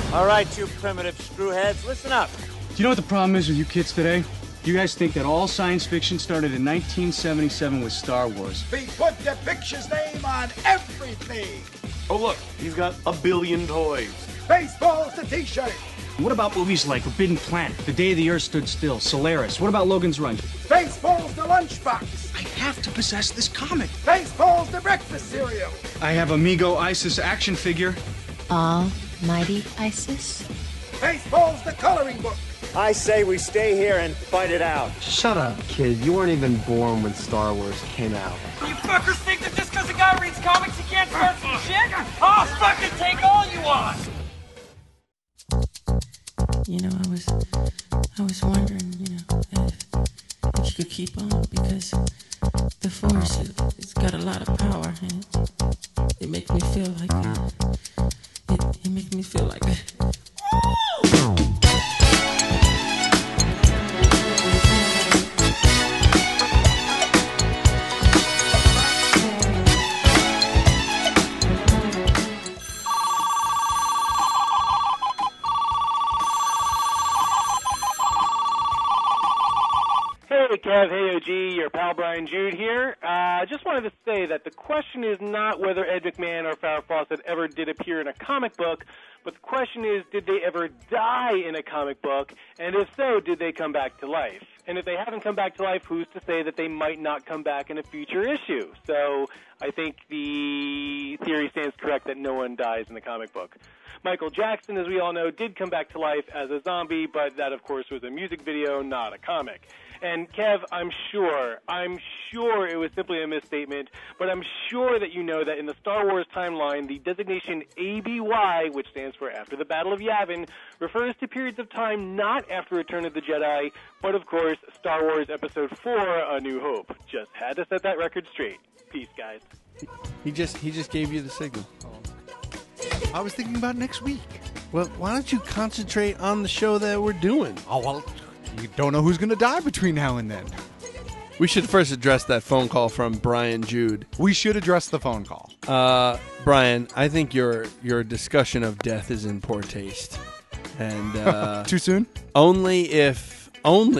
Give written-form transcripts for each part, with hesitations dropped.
All right, you primitive screwheads, listen up. Do you know what the problem is with you kids today? You guys think that all science fiction started in 1977 with Star Wars. We put the picture's name on everything. Oh, look, he's got a billion toys. Baseball's the t-shirt. What about movies like Forbidden Planet, The Day the Earth Stood Still, Solaris? What about Logan's Run? Baseball's the lunchbox. I have to possess this comic. Baseball's the breakfast cereal. I have Amigo Isis action figure. Almighty Isis? Baseball's the coloring book. I say we stay here and fight it out. Shut up, kid. You weren't even born when Star Wars came out. You fuckers think that just because a guy reads comics he can't start some shit? I'll fucking take all you want! You know, I was wondering, you know, if you could keep on, because the Force, it's got a lot of power, and it makes me feel like, it makes me feel like, Hey, Kev, hey, OG, your pal Brian Jude here. Just wanted to say that the question is not whether Ed McMahon or Farrah Fawcett ever did appear in a comic book, but the question is, did they ever die in a comic book? And if so, did they come back to life? And if they haven't come back to life, who's to say that they might not come back in a future issue? So I think the theory stands correct that no one dies in the comic book. Michael Jackson, as we all know, did come back to life as a zombie, but that, of course, was a music video, not a comic. And, Kev, I'm sure it was simply a misstatement, but I'm sure that you know that in the Star Wars timeline, the designation ABY, which stands for After the Battle of Yavin, refers to periods of time not after Return of the Jedi, but, of course, Star Wars Episode 4, A New Hope. Just had to set that record straight. Peace, guys. He just gave you the signal. I was thinking about next week. Well, why don't you concentrate on the show that we're doing? Oh, well, you don't know who's going to die between now and then. We should first address that phone call from Brian Jude. We should address the phone call. Brian, I think your discussion of death is in poor taste. And too soon? Only if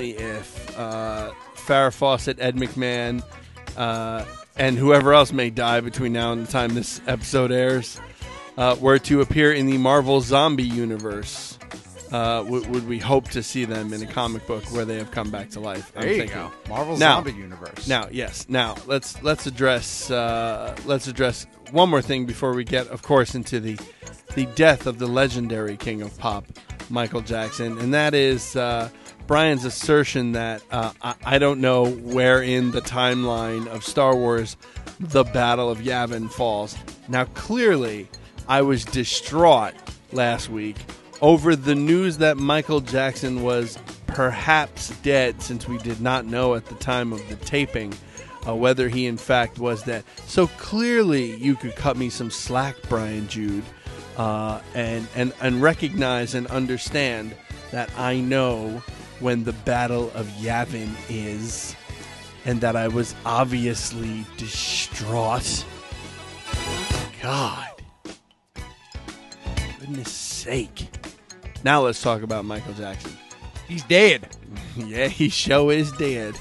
Farrah Fawcett, Ed McMahon, and whoever else may die between now and the time this episode airs were to appear in the Marvel Zombie universe. Would we hope to see them in a comic book where they have come back to life? There you go, Marvel Zombie universe. Now, let's address one more thing before we get, of course, into the death of the legendary King of Pop, Michael Jackson, and that is Brian's assertion that I don't know where in the timeline of Star Wars the Battle of Yavin falls. Now, clearly, I was distraught last week over the news that Michael Jackson was perhaps dead, since we did not know at the time of the taping whether he in fact was dead. So clearly you could cut me some slack, Brian Jude, and recognize and understand that I know when the Battle of Yavin is, and that I was obviously distraught. God. Goodness sake. Now let's talk about Michael Jackson. He's dead. Yeah, he sure is dead.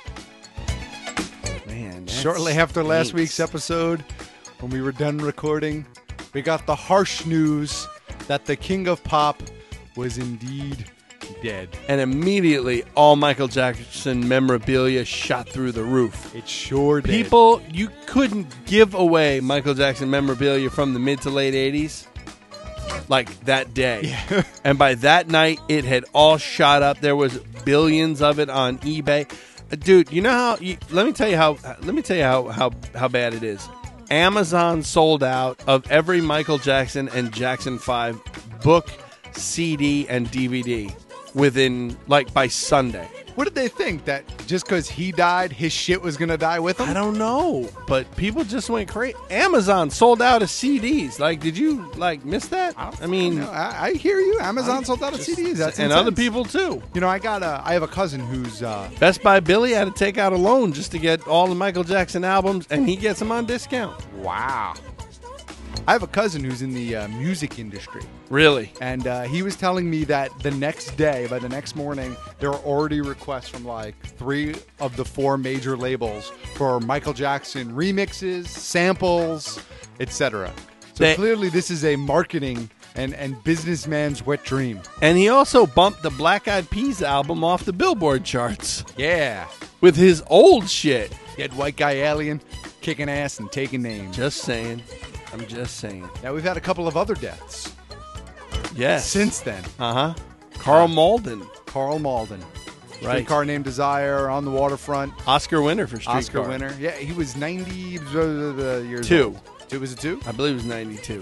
Man, shortly after last week's episode, when we were done recording, we got the harsh news that the King of Pop was indeed dead. And immediately, all Michael Jackson memorabilia shot through the roof. It sure did. People, you couldn't give away Michael Jackson memorabilia from the mid to late 80s. Like that day. Yeah. And by that night, it had all shot up. There was billions of it on eBay. Dude, you know how let me tell you how bad it is. Amazon sold out of every Michael Jackson and Jackson 5 book, CD, and DVD within, like, by Sunday. What did they think? That just because he died, his shit was going to die with him? I don't know. But people just went crazy. Amazon sold out of CDs. Like, did you, like, miss that? I hear you. Amazon sold out of CDs. That's and intense. other people, too. You know, I have a cousin who's... Best Buy Billy had to take out a loan just to get all the Michael Jackson albums, and he gets them on discount. Wow. I have a cousin who's in the music industry. Really? And he was telling me that the next day, by the next morning, there were already requests from like 3 of the 4 major labels for Michael Jackson remixes, samples, etc. So clearly this is a marketing and businessman's wet dream. And he also bumped the Black Eyed Peas album off the Billboard charts. Yeah. With his old shit. Dead white guy alien, kicking ass and taking names. Just saying. I'm just saying. Now, we've had a couple of other deaths. Yes. Since then. Uh-huh. Carl Malden. Carl Malden. Right. Streetcar Named Desire, On the Waterfront. Oscar winner for Streetcar. Oscar winner. Yeah, he was 90 years 2. old. It was a 2? I believe it was 92.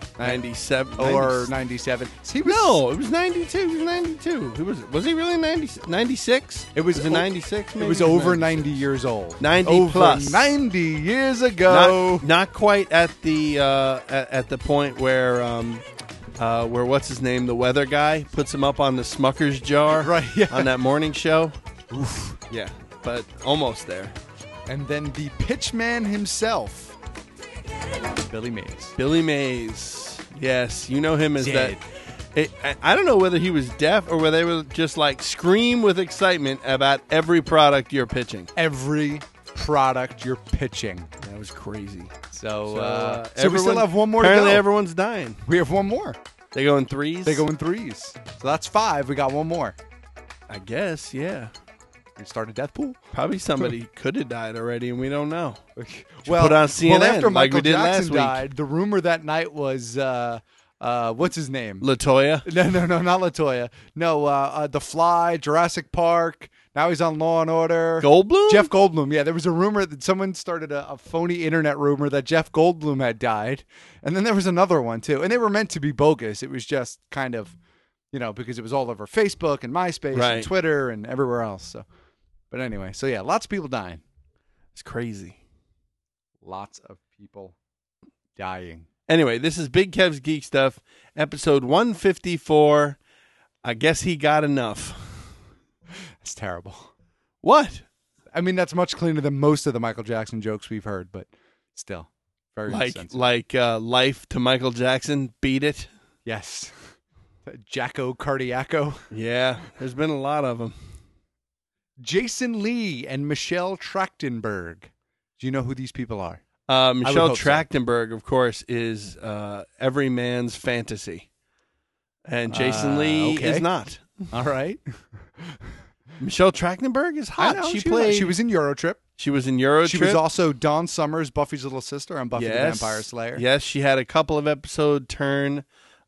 97. Or 97. No, it was 92. He was 92. Was he really 96? It was it 96 maybe? It was over 90 years old. 90 over plus. 90 years ago. Not quite at the at the point where what's his name, the weather guy, puts him up on the Smucker's jar right, yeah. on that morning show. Oof. Yeah, but almost there. And then the pitchman himself, Billy Mays. Billy Mays. Yes, you know him as Dead. that. I don't know whether he was deaf or whether they would just like scream with excitement about every product you're pitching. Every product you're pitching. That was crazy. So we still have one more to go. Apparently everyone's dying. We have one more. They go in threes? They go in threes. So that's 5. We got one more. I guess, yeah. We start a death pool? Probably somebody could have died already and we don't know. Well, put on CNN after like Michael we did Jackson last week. died, the rumor that night was what's his name? LaToya? No, not LaToya. No, The Fly, Jurassic Park. Now he's on Law and Order. Goldblum? Jeff Goldblum. Yeah, there was a rumor that someone started a phony internet rumor that Jeff Goldblum had died. And then there was another one, too. And they were meant to be bogus. It was just kind of, because it was all over Facebook and MySpace and Twitter and everywhere else. So, but anyway, so yeah, lots of people dying. It's crazy. Lots of people dying. Anyway, this is Big Kev's Geek Stuff, episode 154. I guess he got enough. It's terrible. What? I mean, that's much cleaner than most of the Michael Jackson jokes we've heard, but still, very insensitive. Like Life to Michael Jackson, Beat It. Yes. Jacko Cardiaco. Yeah, there's been a lot of them. Jason Lee and Michelle Trachtenberg. Do you know who these people are? Michelle Trachtenberg, of course, is every man's fantasy. And Jason Lee is not. All right. Michelle Trachtenberg is hot. She was in Eurotrip. She was in Eurotrip. She was also Dawn Summers, Buffy's little sister, on Buffy the Vampire Slayer. Yes, she had a couple of episode turn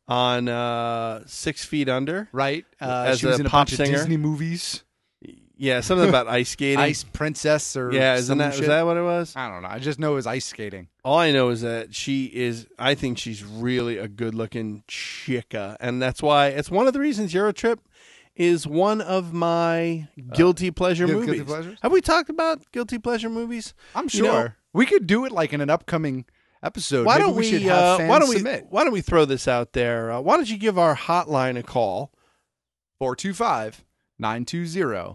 on 6 Feet Under. Right. As she was in a pop bunch singer. of Disney movies. Yeah, something about ice skating. Ice Princess or was that what it was? I don't know. I just know it was ice skating. All I know is that I think she's really a good-looking chica. And that's why, it's one of the reasons Eurotrip is one of my guilty pleasure movies. Guilty pleasures? Have we talked about guilty pleasure movies? I'm sure. We could do it like in an upcoming episode. Why Maybe don't we should have fans submit. Why don't we throw this out there? Why don't you give our hotline a call? 425-920-6050.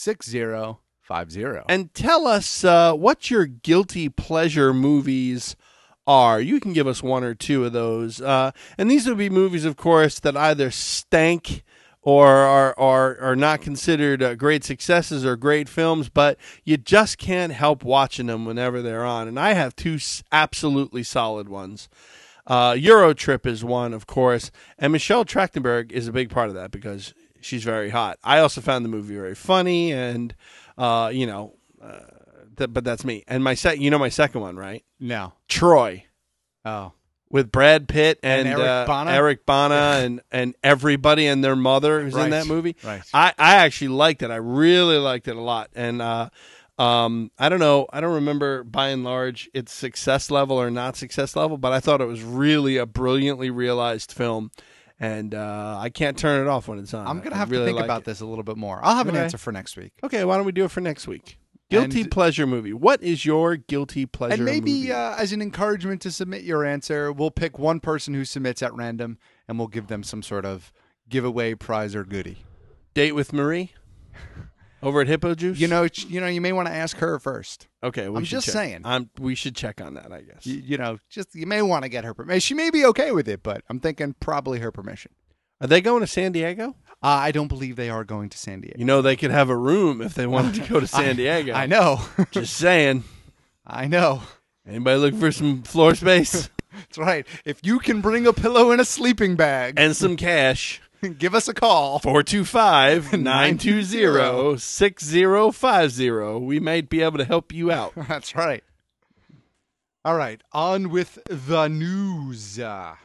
And tell us what your guilty pleasure movies are. You can give us one or two of those. And these would be movies, of course, that either stank or are not considered great successes or great films, but you just can't help watching them whenever they're on. And I have two absolutely solid ones. Eurotrip is one, of course, and Michelle Trachtenberg is a big part of that because she's very hot. I also found the movie very funny, and but that's me. And my second one, right? No, Troy. Oh, with Brad Pitt and Eric Bana and everybody and their mother who's in that movie. Right. I actually liked it. I really liked it a lot. And I don't know. I don't remember by and large its success level or not success level, but I thought it was really a brilliantly realized film. And I can't turn it off when it's on. I'm going to have to think about this a little bit more. I'll have an answer for next week. Okay, why don't we do it for next week? Guilty pleasure movie. What is your guilty pleasure movie? And maybe as an encouragement to submit your answer, we'll pick one person who submits at random, and we'll give them some sort of giveaway prize or goodie. Date with Marie? Over at Hippo Juice? You know, you may want to ask her first. Okay, I'm just saying. We should check on that, I guess. You may want to get her permission. She may be okay with it, but I'm thinking probably her permission. Are they going to San Diego? I don't believe they are going to San Diego. You know, they could have a room if they wanted to go to San Diego. I know. Just saying. I know. Anybody looking for some floor space? That's right. If you can bring a pillow and a sleeping bag. And some cash. Give us a call. 425-920-6050. We might be able to help you out. That's right. All right. On with the news.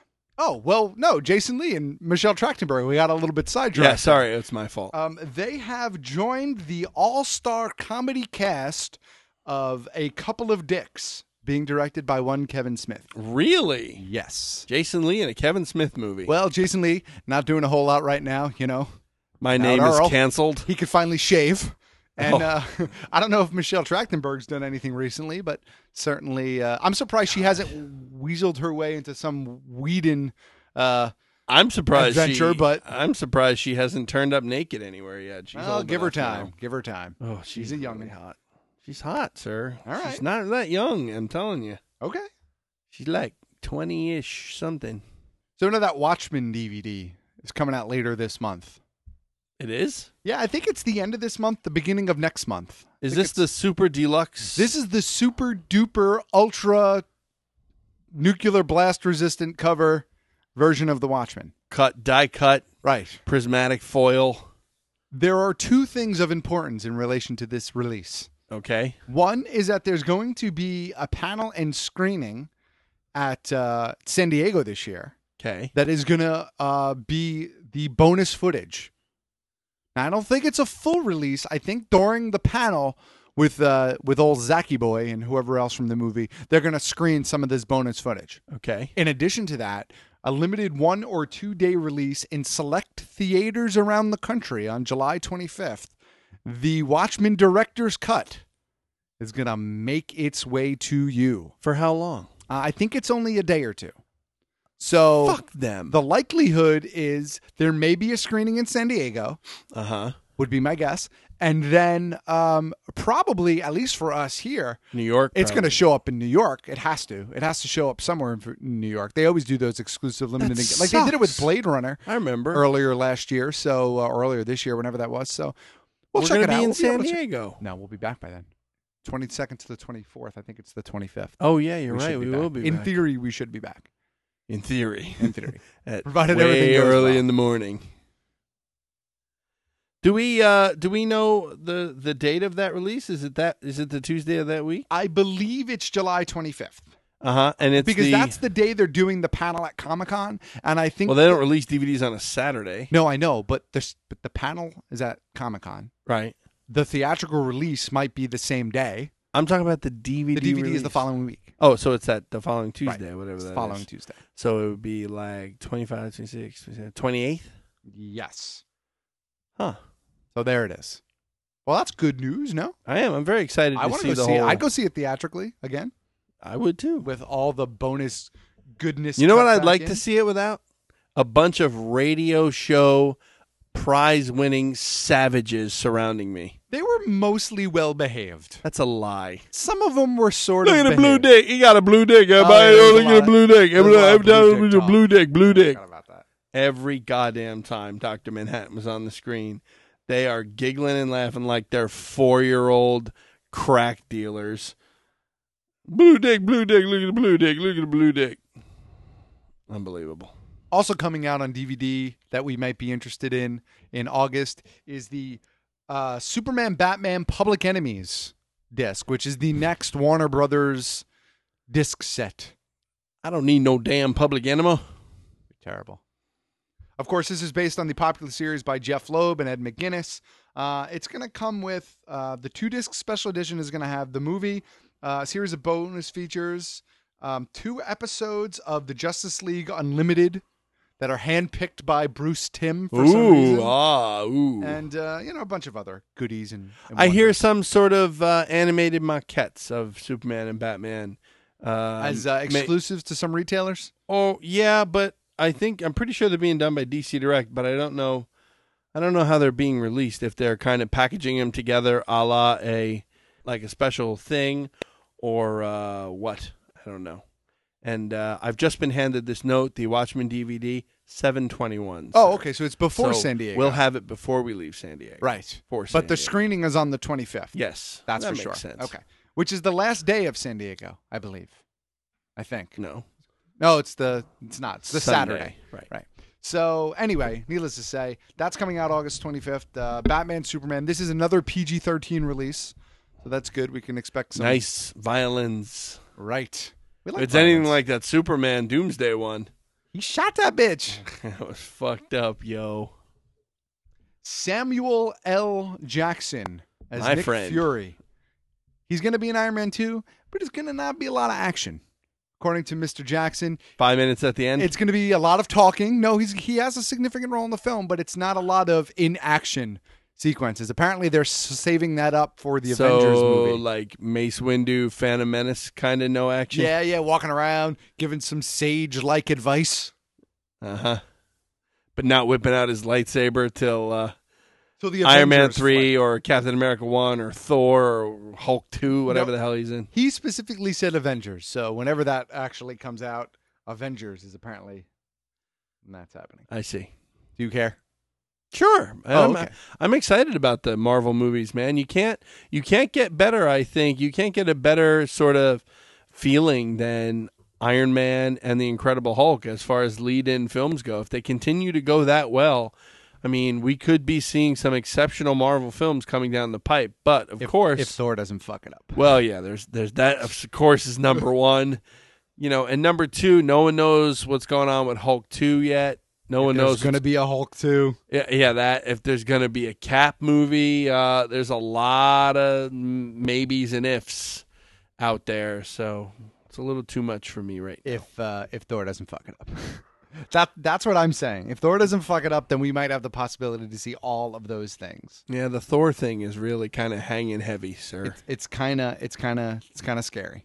Jason Lee and Michelle Trachtenberg. We got a little bit sidetracked. Yeah, sorry. It's my fault. They have joined the all-star comedy cast of A Couple of Dicks, being directed by one Kevin Smith. Really? Yes. Jason Lee in a Kevin Smith movie. Well, Jason Lee, not doing a whole lot right now, you know. My name is canceled. He could finally shave. And I don't know if Michelle Trachtenberg's done anything recently, but certainly I'm surprised she hasn't weaseled her way into some Whedon I'm surprised I'm surprised she hasn't turned up naked anywhere yet. Give her time. Now. Give her time. Oh, she's a young really hot. She's hot, sir. All right. She's not that young, I'm telling you. Okay. She's like 20-ish something. So that Watchmen DVD is coming out later this month. It is? Yeah, I think it's the end of this month, the beginning of next month. Is this the super deluxe? This is the super duper ultra nuclear blast resistant cover version of the Watchmen. Die cut. Right. Prismatic foil. There are two things of importance in relation to this release. Okay. One is that there's going to be a panel and screening at San Diego this year. Okay. That is going to be the bonus footage. Now, I don't think it's a full release. I think during the panel with old Zachy Boy and whoever else from the movie, they're going to screen some of this bonus footage. Okay. In addition to that, a limited 1 or 2 day release in select theaters around the country on July 25th. The Watchmen Director's Cut is going to make its way to you. For how long? I think it's only a day or two. So fuck them. The likelihood is there may be a screening in San Diego. Would be my guess. And then probably, at least for us here, New York, it's going to show up in New York. It has to. It has to show up somewhere in New York. They always do those exclusive limited, like they did it with Blade Runner. I remember earlier last year. So earlier this year, whenever that was. So we'll check it out. Be in San Diego. No, we'll be back by then. 22nd to the 24th. I think it's the 25th. Oh yeah, you're right. We will be. In back. theory, we should be back. In theory. Provided way everything goes early well. in the morning. Do we know the date of that release? Is it the Tuesday of that week? I believe it's July 25th. And it's because that's the day they're doing the panel at Comic-Con, and I think they don't release DVDs on a Saturday. No, I know, but the panel is at Comic-Con. Right. The theatrical release might be the same day. I'm talking about the DVD. The DVD release. is the following week. Oh, so it's the following Tuesday, right. Whatever it's that the following is. Tuesday. So it would be like 25, 26, 28th? Yes. Huh. So there it is. Well, that's good news, no? I am. I'm very excited to see the whole... I'd go see it theatrically again. I would too. With all the bonus goodness. You know what I'd like to see it without? A bunch of radio show prize-winning savages surrounding me. They were mostly well-behaved. That's a lie. Some of them were sort Look of at the blue dick. He got a blue dick. Everybody, look at the blue dick. Every time there's a blue dick, blue dick. Every goddamn time Dr. Manhattan was on the screen, they are giggling and laughing like they're 4-year-old crack dealers. Blue dick, look at the blue dick, look at the blue dick. Unbelievable. Also coming out on DVD that we might be interested in August is the Superman Batman Public Enemies disc, which is the next Warner Brothers disc set. I don't need no damn Public Enema. Terrible. Of course, this is based on the popular series by Jeff Loeb and Ed McGuinness. It's going to come with the 2-disc special edition is going to have the movie, a series of bonus features, 2 episodes of the Justice League Unlimited that are handpicked by Bruce Timm for some reason. And, a bunch of other goodies. And I hear some sort of animated maquettes of Superman and Batman. As exclusives to some retailers? Oh, yeah, but I'm pretty sure they're being done by DC Direct, but I don't know I don't know how they're being released, if they're kind of packaging them together a la a special thing or what. I don't know. And I've just been handed this note, the Watchmen DVD, 7/21. Oh, okay, so it's before So San Diego. We'll have it before we leave San Diego. Right. For San But the Diego. screening is on the 25th. Yes. That's that for makes sure. sense. Okay. Which is the last day of San Diego, I believe. I think. No. No, it's not. It's the Sunday. Saturday. Right. So anyway, needless to say, that's coming out August 25th. Batman, Superman. This is another PG-13 release. So that's good. We can expect some Nice violins. Right. We If like it's anything violence. like that Superman Doomsday one. He shot that bitch. That was fucked up, yo. Samuel L. Jackson as My Nick friend. Fury. He's going to be in Iron Man 2, but it's going to not be a lot of action. According to Mr. Jackson, 5 minutes at the end. it's going to be a lot of talking. No, he has a significant role in the film, but it's not a lot of in-action sequences. Apparently, they're saving that up for the Avengers movie. Like Mace Windu, Phantom Menace, kind of no action. Yeah, walking around, giving some sage-like advice. But not whipping out his lightsaber till So the Iron Man Avengers 3 or Captain America 1 or Thor or Hulk 2, whatever No. the hell he's in. He specifically said Avengers, so whenever that actually comes out, Avengers is apparently when that's happening. I see. Do you care? Sure. Okay. I'm excited about the Marvel movies, man. You can't get better, I think. You can't get a better sort of feeling than Iron Man and the Incredible Hulk as far as lead-in films go. If they continue to go that well, I mean, we could be seeing some exceptional Marvel films coming down the pipe. But of course, if Thor doesn't fuck it up. well, yeah, there's that. Of course, is number one. And number two, no one knows what's going on with Hulk 2 yet. No one knows There's going to be a Hulk 2. Yeah, that if there's going to be a Cap movie, there's a lot of maybes and ifs out there. So it's a little too much for me right now. If Thor doesn't fuck it up. That's what I'm saying. If Thor doesn't fuck it up, then we might have the possibility to see all of those things. Yeah, the Thor thing is really kind of hanging heavy, sir. It's kind of scary.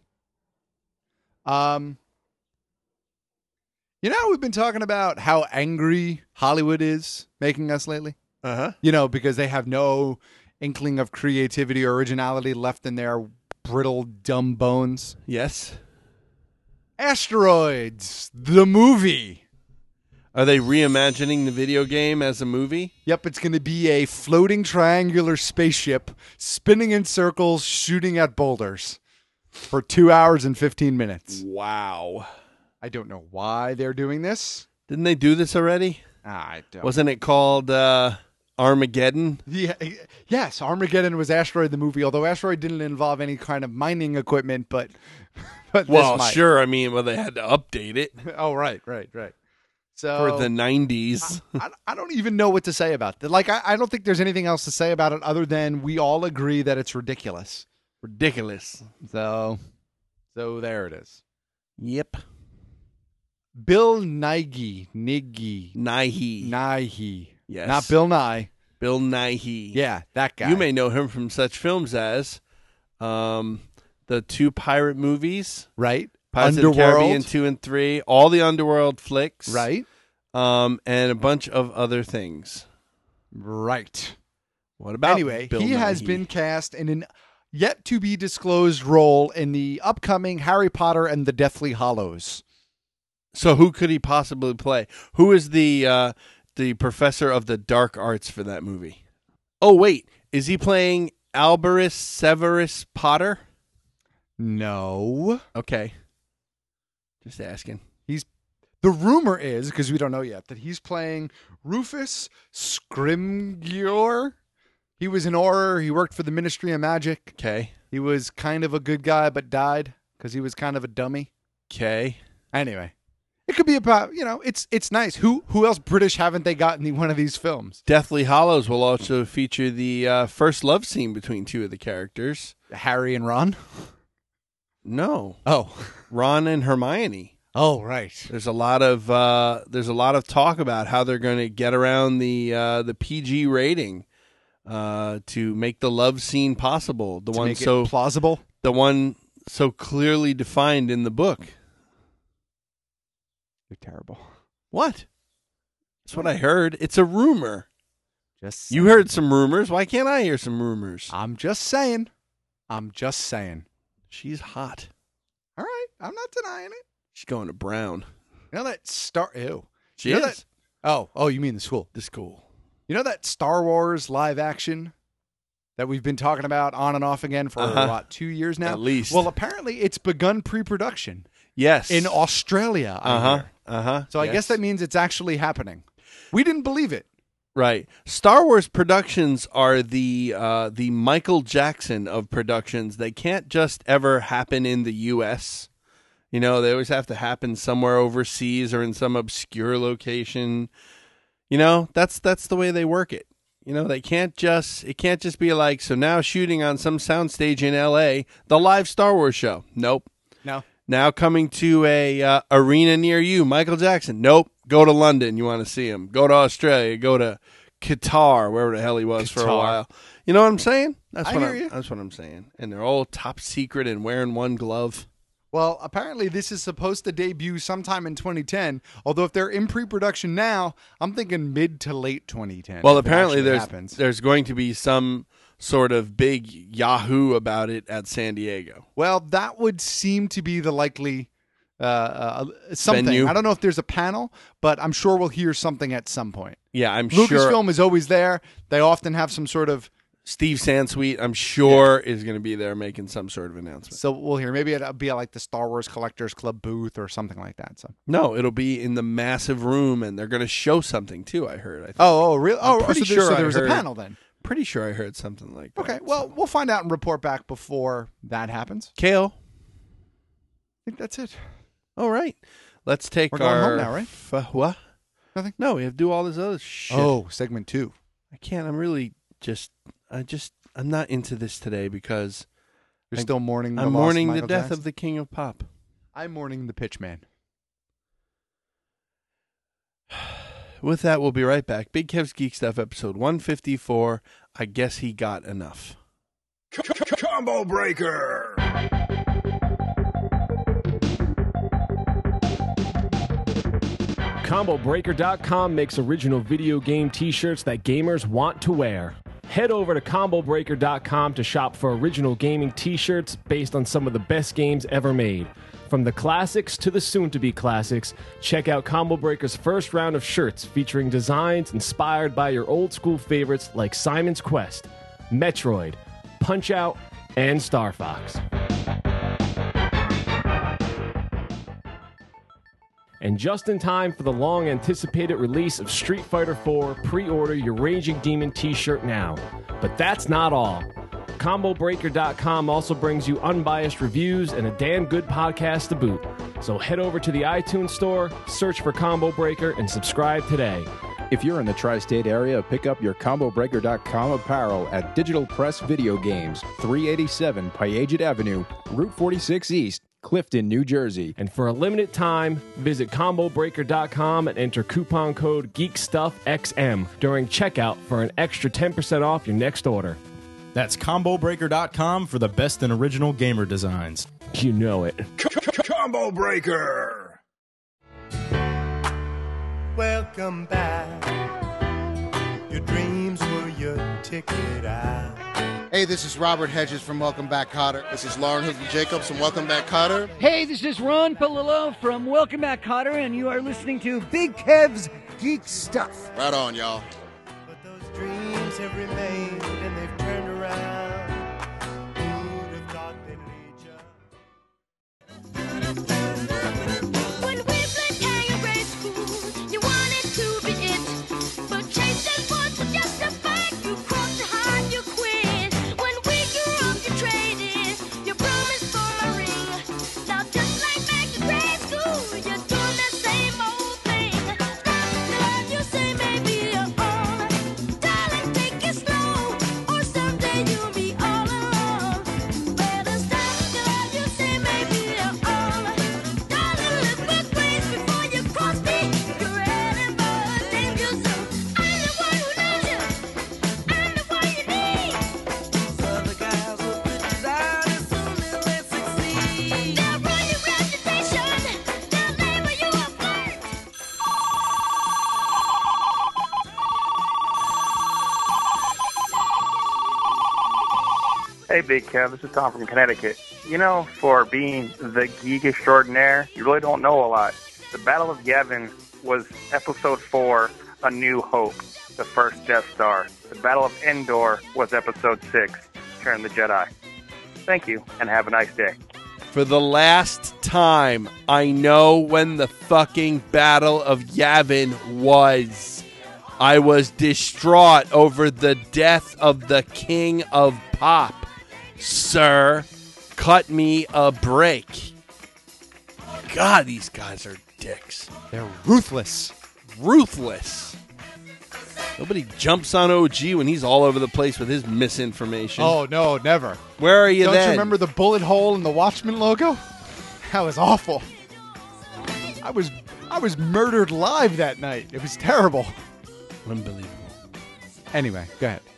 We've been talking about how angry Hollywood is making us lately. Because they have no inkling of creativity or originality left in their brittle, dumb bones. Yes. Asteroids, the movie. Are they reimagining the video game as a movie? Yep, it's going to be a floating triangular spaceship spinning in circles, shooting at boulders for 2 hours and 15 minutes. Wow. I don't know why they're doing this. Didn't they do this already? I don't. Wasn't it called Armageddon? Yeah, yes, Armageddon was Asteroid the movie, although Asteroid didn't involve any kind of mining equipment, but this might. Sure. I mean, they had to update it Oh, right. So for the 90s. I don't even know what to say about that. Like, I don't think there's anything else to say about it other than we all agree that it's ridiculous. Ridiculous. So there it is. Yep. Bill Nighy. Yes. Not Bill Nye. Bill Nighy. Yeah, that guy. You may know him from such films as the two pirate movies. Right. Pirates of the Caribbean 2 and 3. All the Underworld flicks. Right. And a bunch of other things. Right. What about Anyway, Bill he has Nighy? been cast in an yet-to-be-disclosed role in the upcoming Harry Potter and the Deathly Hallows. So who could he possibly play? Who is the professor of the dark arts for that movie? Oh, wait. Is he playing Albus Severus Potter? No. Okay. Just asking. The rumor is, because we don't know yet, that he's playing Rufus Scrimgeour. He was in Auror. He worked for the Ministry of Magic. Okay. He was kind of a good guy, but died because he was kind of a dummy. Okay. Anyway, it could be about, it's nice. Who else British haven't they got in one of these films? Deathly Hallows will also feature the first love scene between two of the characters. Harry and Ron? No. Oh. Ron and Hermione. Oh, right. There's a lot of talk about how they're going to get around the PG rating to make the love scene possible. The one make it so plausible. The one so clearly defined in the book. You're terrible. What? That's what I heard. It's a rumor. Just You heard some rumors. Why can't I hear some rumors? I'm just saying. She's hot. All right, I'm not denying it. She's going to Brown. You know that Ew. She you know is. Oh, you mean the school? The school. You know that Star Wars live action that we've been talking about on and off again for about 2 years now? At least. Well, apparently it's begun pre-production. Yes. In Australia. So I guess that means it's actually happening. We didn't believe it. Right. Star Wars productions are the Michael Jackson of productions. They can't just ever happen in the U.S. You know, they always have to happen somewhere overseas or in some obscure location. You know, that's the way they work it. You know, it can't just be like, so now shooting on some soundstage in L.A., the live Star Wars show. Nope. No. Now coming to a arena near you, Michael Jackson. Nope. Go to London. You want to see him. Go to Australia. Go to Qatar, wherever the hell he was for a while. You know what I'm saying? That's what I'm saying. And they're all top secret and wearing one glove. Well, apparently this is supposed to debut sometime in 2010, although if they're in pre-production now, I'm thinking mid to late 2010. Well, apparently there's going to be some sort of big Yahoo about it at San Diego. Well, that would seem to be the likely something. Venue. I don't know if there's a panel, but I'm sure we'll hear something at some point. Yeah, I'm sure. Lucasfilm is always there. They often have some sort of... Steve Sansweet, I'm sure, is going to be there making some sort of announcement. So we'll hear. Maybe it'll be like the Star Wars Collectors Club booth or something like that. So no, it'll be in the massive room, and they're going to show something too. I heard. I think. Oh, really? Pretty so sure there was I a heard- panel then. Pretty sure I heard something like that. Okay, well, we'll find out and report back before that happens. Kale. I think that's it. All right. Let's take We're going our... home now, right? What? Nothing? No, we have to do all this other shit. Oh, segment 2. I can't. I'm really I'm not into this today because... You're still mourning I'm mourning the death of the King of Pop. I'm mourning the pitch man. With that, we'll be right back. Big Kev's Geek Stuff, episode 154. I guess he got enough. Combo Breaker! ComboBreaker.com makes original video game t-shirts that gamers want to wear. Head over to ComboBreaker.com to shop for original gaming t-shirts based on some of the best games ever made. From the classics to the soon-to-be classics, check out Combo Breaker's first round of shirts featuring designs inspired by your old-school favorites like Simon's Quest, Metroid, Punch-Out, and Star Fox. And just in time for the long-anticipated release of Street Fighter IV, pre-order your Raging Demon t-shirt now. But that's not all. ComboBreaker.com also brings you unbiased reviews and a damn good podcast to boot. So head over to the iTunes store, search for Combo Breaker, and subscribe today. If you're in the tri-state area, pick up your ComboBreaker.com apparel at Digital Press Video Games, 387 Paget Avenue, Route 46 East, Clifton, New Jersey. And for a limited time, visit ComboBreaker.com and enter coupon code GeekStuffXM during checkout for an extra 10% off your next order. That's ComboBreaker.com for the best in original gamer designs. You know it. Combo Breaker! Welcome back. Your dreams were your ticket out. Hey, this is Robert Hedges from Welcome Back, Kotter. This is Lauren Hooker Jacobs from Welcome Back, Kotter. Hey, this is Ron Palillo from Welcome Back, Kotter, and you are listening to Big Kev's Geek Stuff. Right on, y'all. But those dreams have remained and they've turned around. Who'd have thought they'd lead you? When we played Kangaroo School, you wanted to be it, but chasing boys were just a fight. You crossed to hide, you quit. When we grew up, you traded your promise for a ring. Now just like back in grade school, you're doing the same old thing. Love, you say maybe you're on. Darling, take it slow, or someday you Hey, Big Kev, this is Tom from Connecticut. You know, for being the geek extraordinaire, you really don't know a lot. The Battle of Yavin was Episode 4, A New Hope, the first Death Star. The Battle of Endor was Episode 6, Return of the Jedi. Thank you, and have a nice day. For the last time, I know when the fucking Battle of Yavin was. I was distraught over the death of the King of Pop. Sir, cut me a break. God, these guys are dicks. They're ruthless. Ruthless. Nobody jumps on OG when he's all over the place with his misinformation. Oh, no, never. Where are you Don't then? you remember the bullet hole in the Watchmen logo? That was awful. I was murdered live that night. It was terrible. Unbelievable. Anyway, go ahead.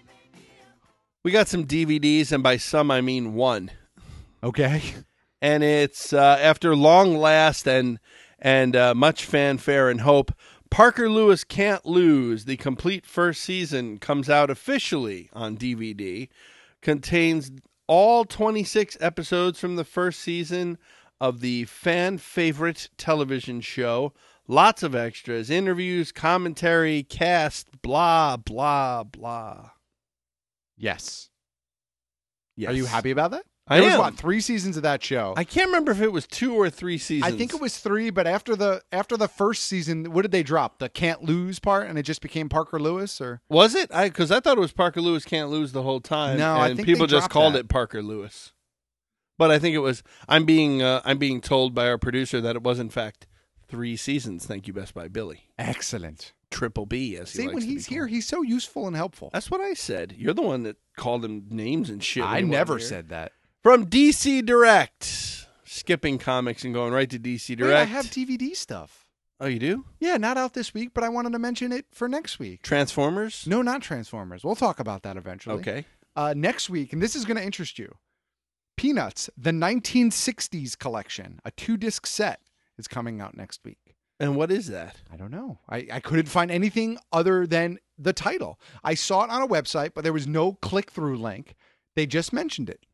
We got some DVDs, and by some I mean one. Okay. And it's after long last and much fanfare and hope, Parker Lewis Can't Lose, the complete first season, comes out officially on DVD. Contains all 26 episodes from the first season of the fan favorite television show. Lots of extras, interviews, commentary, cast, blah, blah, blah. Yes. Yes. Are you happy about that? I There was, am. what, 3 seasons of that show? I can't remember if it was 2 or 3 seasons. I think it was 3, but after the first season, what did they drop? The Can't Lose part, and it just became Parker Lewis, or Was it? Because I thought it was Parker Lewis Can't Lose the whole time. No, and I think people they just dropped called that. it Parker Lewis. But I think it was. I'm being told by our producer that it was in fact 3 seasons. Thank you, Best Buy Billy. Excellent. Triple B, as he See, likes when to be he's here, called. he's so useful and helpful. That's what I said. You're the one that called him names and shit. when I he wasn't never here. said that. From DC Direct, skipping comics and going right to DC Direct. Wait, I have DVD stuff. Oh, you do? Yeah, not out this week, but I wanted to mention it for next week. Transformers? No, not Transformers. We'll talk about that eventually. Okay. Next week, and this is going to interest you. Peanuts, the 1960s collection, a 2-disc set, is coming out next week. And what is that? I don't know. I couldn't find anything other than the title. I saw it on a website, but there was no click-through link. They just mentioned it.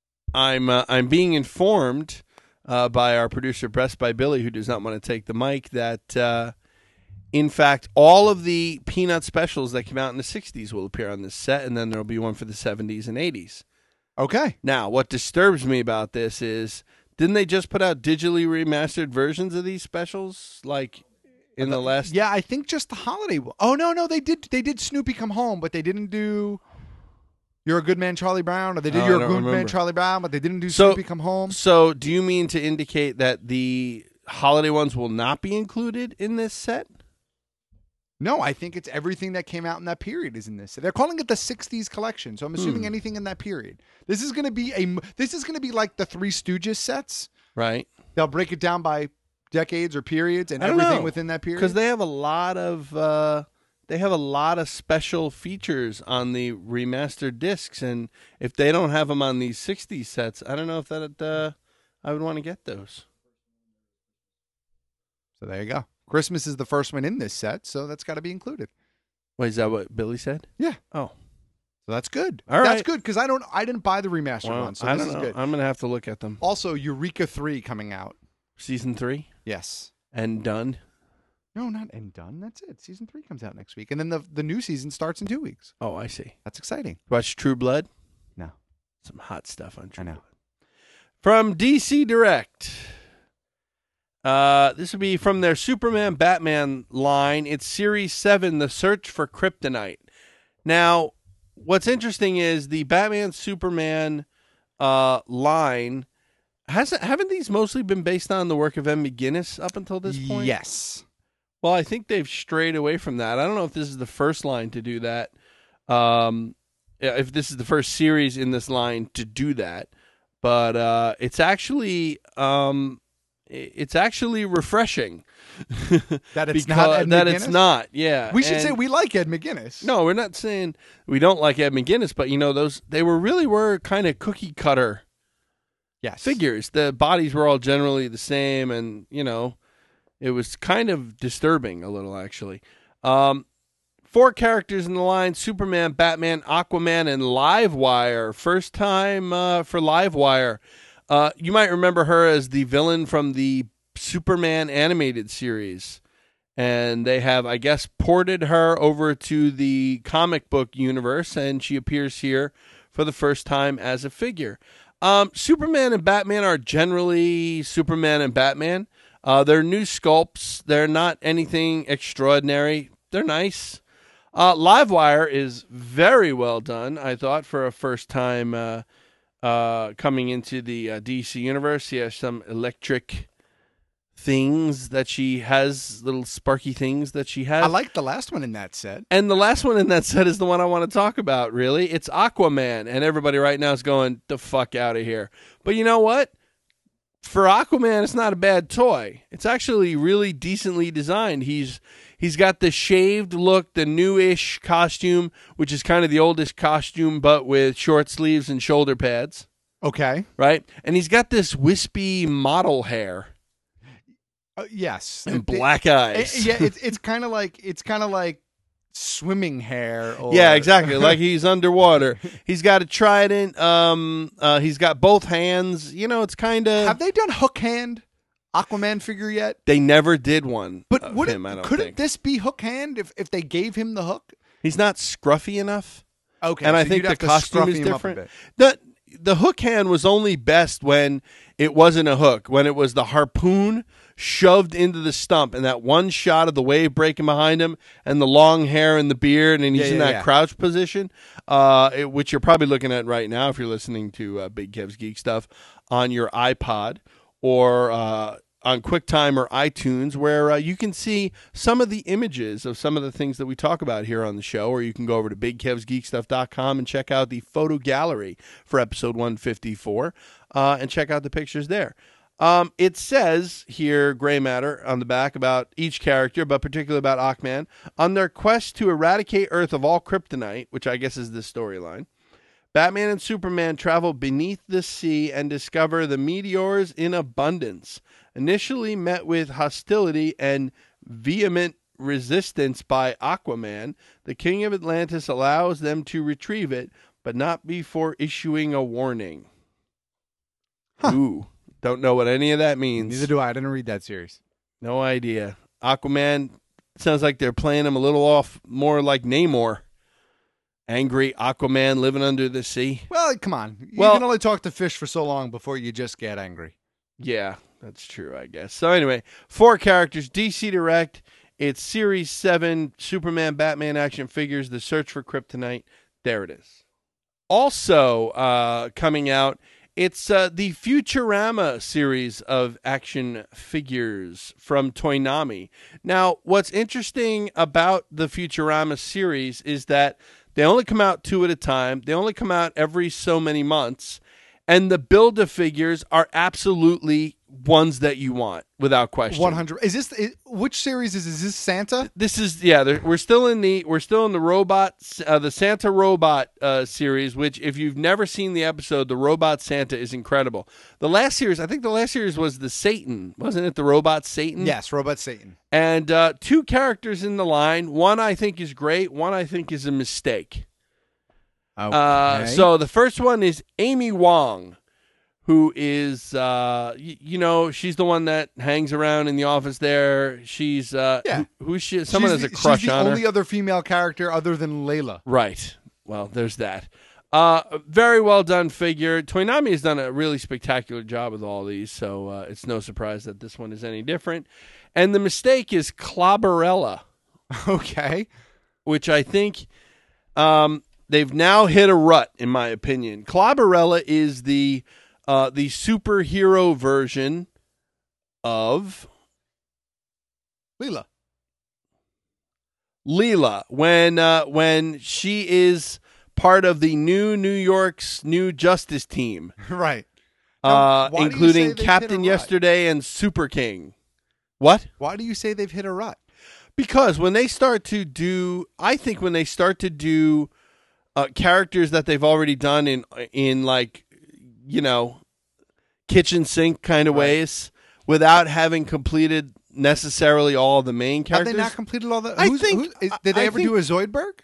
I'm being informed by our producer, Best Buy Billy, who does not want to take the mic, that in fact all of the Peanut specials that came out in the 60s will appear on this set, and then there'll be one for the 70s and 80s. Okay. Now, what disturbs me about this is, didn't they just put out digitally remastered versions of these specials, like in the last? Yeah, I think just the holiday. Oh no, they did Snoopy Come Home, but they didn't do You're a Good Man, Charlie Brown, or they did Oh, I You're a don't Good remember. Man, Charlie Brown, but they didn't do So- Snoopy Come Home. So, do you mean to indicate that the holiday ones will not be included in this set? No, I think it's everything that came out in that period is in this. They're calling it the 60s collection, so I'm assuming anything in that period. This is going to be like the Three Stooges sets. Right. They'll break it down by decades or periods and I don't everything know, within that period. because they have a lot of special features on the remastered discs, and if they don't have them on these 60s sets, I don't know if that I would want to get those. So there you go. Christmas is the first one in this set, so that's got to be included. Wait, is that what Billy said? Yeah. Oh, so that's good. All That's right. good because I didn't buy the remastered well, one, so I this don't is know. good. I'm gonna have to look at them. Also, Eureka 3 coming out. Season 3 Yes. and done. No, not and done. That's it. Season 3 comes out next week, and then the new season starts in 2 weeks. Oh, I see. That's exciting. Watch True Blood. No. Some hot stuff on True I know. Blood. From DC Direct. This would be from their Superman Batman line. It's Series 7, The Search for Kryptonite. Now, what's interesting is the Batman Superman line haven't these mostly been based on the work of M. McGinnis up until this point? Yes. Well, I think they've strayed away from that. I don't know if this is the first line to do that. If this is the first series in this line to do that, but it's actually refreshing That it's not Ed that McGuinness? it's not. Yeah, We should And- say we like Ed McGinnis. No, we're not saying we don't like Ed McGinnis, but they were kind of cookie cutter. Yes. Figures. The bodies were all generally the same, and it was kind of disturbing a little, actually. 4 characters in the line: Superman, Batman, Aquaman, and Livewire. First time for Livewire. You might remember her as the villain from the Superman animated series. And they have, I guess, ported her over to the comic book universe, and she appears here for the first time as a figure. Superman and Batman are generally Superman and Batman. They're new sculpts. They're not anything extraordinary. They're nice. Livewire is very well done, I thought, for a first time coming into the DC universe. She has some electric things that she has, little sparky things that she has. I like the last one in that set. And the last one in that set is the one I want to talk about, really. It's Aquaman, and everybody right now is going, the fuck out of here. But you know what? For Aquaman, it's not a bad toy. It's actually really decently designed. He's got the shaved look, the newish costume, which is kind of the oldest costume, but with short sleeves and shoulder pads. Okay. Right? And he's got this wispy model hair. Yes, and black eyes. It's kind of like swimming hair. Or... Yeah, exactly. Like he's underwater. He's got a trident. He's got both hands. You know, it's kind of. Have they done Hook Hand Aquaman figure yet? They never did one. But of would him, I don't couldn't think. this be Hook Hand if they gave him the hook? He's not scruffy enough. Okay, and I so think you'd the have to costume scruffy is him up a different. bit. The hook hand was only best when it wasn't a hook, when it was the harpoon shoved into the stump, and that one shot of the wave breaking behind him, and the long hair and the beard, and he's in that crouch position, which you're probably looking at right now if you're listening to Big Kev's Geek Stuff on your iPod or on QuickTime or iTunes, where you can see some of the images of some of the things that we talk about here on the show, or you can go over to BigKevsGeekStuff.com and check out the photo gallery for episode 154 and check out the pictures there. It says here, gray matter on the back, about each character, but particularly about Aquaman. On their quest to eradicate Earth of all kryptonite, which I guess is this storyline, Batman and Superman travel beneath the sea and discover the meteors in abundance. Initially met with hostility and vehement resistance by Aquaman, the King of Atlantis allows them to retrieve it, but not before issuing a warning. Ooh, don't know what any of that means. Neither do I. I didn't read that series. No idea. Aquaman, sounds like they're playing him a little off, more like Namor. Angry Aquaman living under the sea. Well, come on. You can only talk to fish for so long before you just get angry. Yeah, that's true, I guess. So anyway, 4 characters, DC Direct. It's Series 7, Superman, Batman action figures, The Search for Kryptonite. There it is. Also coming out, it's the Futurama series of action figures from Toynami. Now, what's interesting about the Futurama series is that they only come out 2 at a time. They only come out every so many months. And the Build-A-Figures are absolutely ones that you want, without question. 100. Is this which series is this? Santa? This is we're still in the robots, the Santa Robot series. Which, if you've never seen the episode, the Robot Santa is incredible. The last series, I think the last series was the Satan, wasn't it? The Robot Satan. Yes, Robot Satan. And 2 characters in the line. One I think is great. One I think is a mistake. Okay. So the first one is Amy Wong, who is, she's the one that hangs around in the office there. She's, who's she? Someone has a crush she's on her. the only other female character other than Layla. Right. Well, there's that. Very well done figure. Toynami has done a really spectacular job with all these, so it's no surprise that this one is any different. And the mistake is Clobberella. Okay. Which I think they've now hit a rut, in my opinion. Clobberella is the superhero version of Leela. When she is part of the New York's new Justice Team. Right. Including Captain Yesterday and Super King. What? Why do you say they've hit a rut? Because when they start to do characters that they've already done in like, kitchen sink kind of ways, without having completed necessarily all the main Have characters. they not completed all the? I think. Did they I ever think- do a Zoidberg?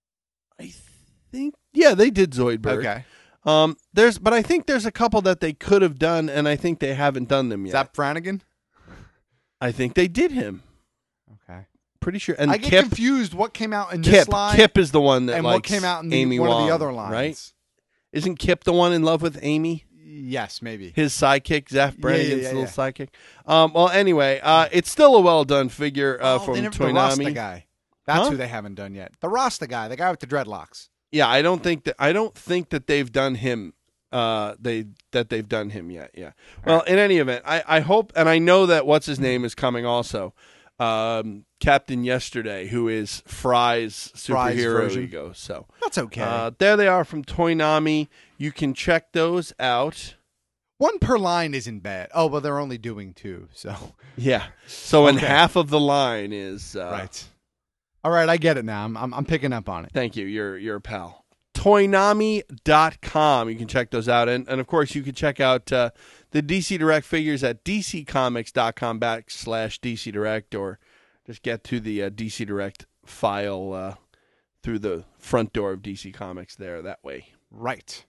Yeah, they did Zoidberg. Okay. But I think there's a couple that they could have done, and I think they haven't done them yet. Zap Brannigan? I think they did him. Okay. Pretty sure. And I get Kip, confused. What came out in Kip, this line? Kip is the one that and likes what came out in Amy one Wong, of the other lines? right? Isn't Kip the one in love with Amy? Yes, maybe. His sidekick, Zap Brannigan's yeah, little yeah. sidekick. Well, anyway, it's still a well done figure from the Rasta Toonami. guy. That's Huh? who they haven't done yet. The Rasta guy, the guy with the dreadlocks. Yeah, I don't think that they've done him. They've done him yet. Yeah. Well, in any event, I hope, and I know that what's his name is coming also. Captain Yesterday, who is Fry's superhero version. ego. So That's okay. there they are from Toonami. You can check those out. One per line isn't bad. Oh, well, they're only doing 2, so. Yeah. So and Okay. half of the line is Right. All right, I get it now. I'm picking up on it. Thank you. You're a pal. Toynami.com. You can check those out. And of course, you can check out the DC Direct figures at dccomics.com/DC Direct, or just get to the DC Direct file through the front door of DC Comics there that way. Right.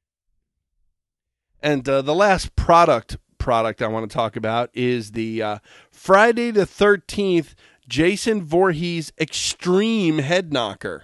And the last product I want to talk about is the Friday the 13th Jason Voorhees Extreme Head Knocker.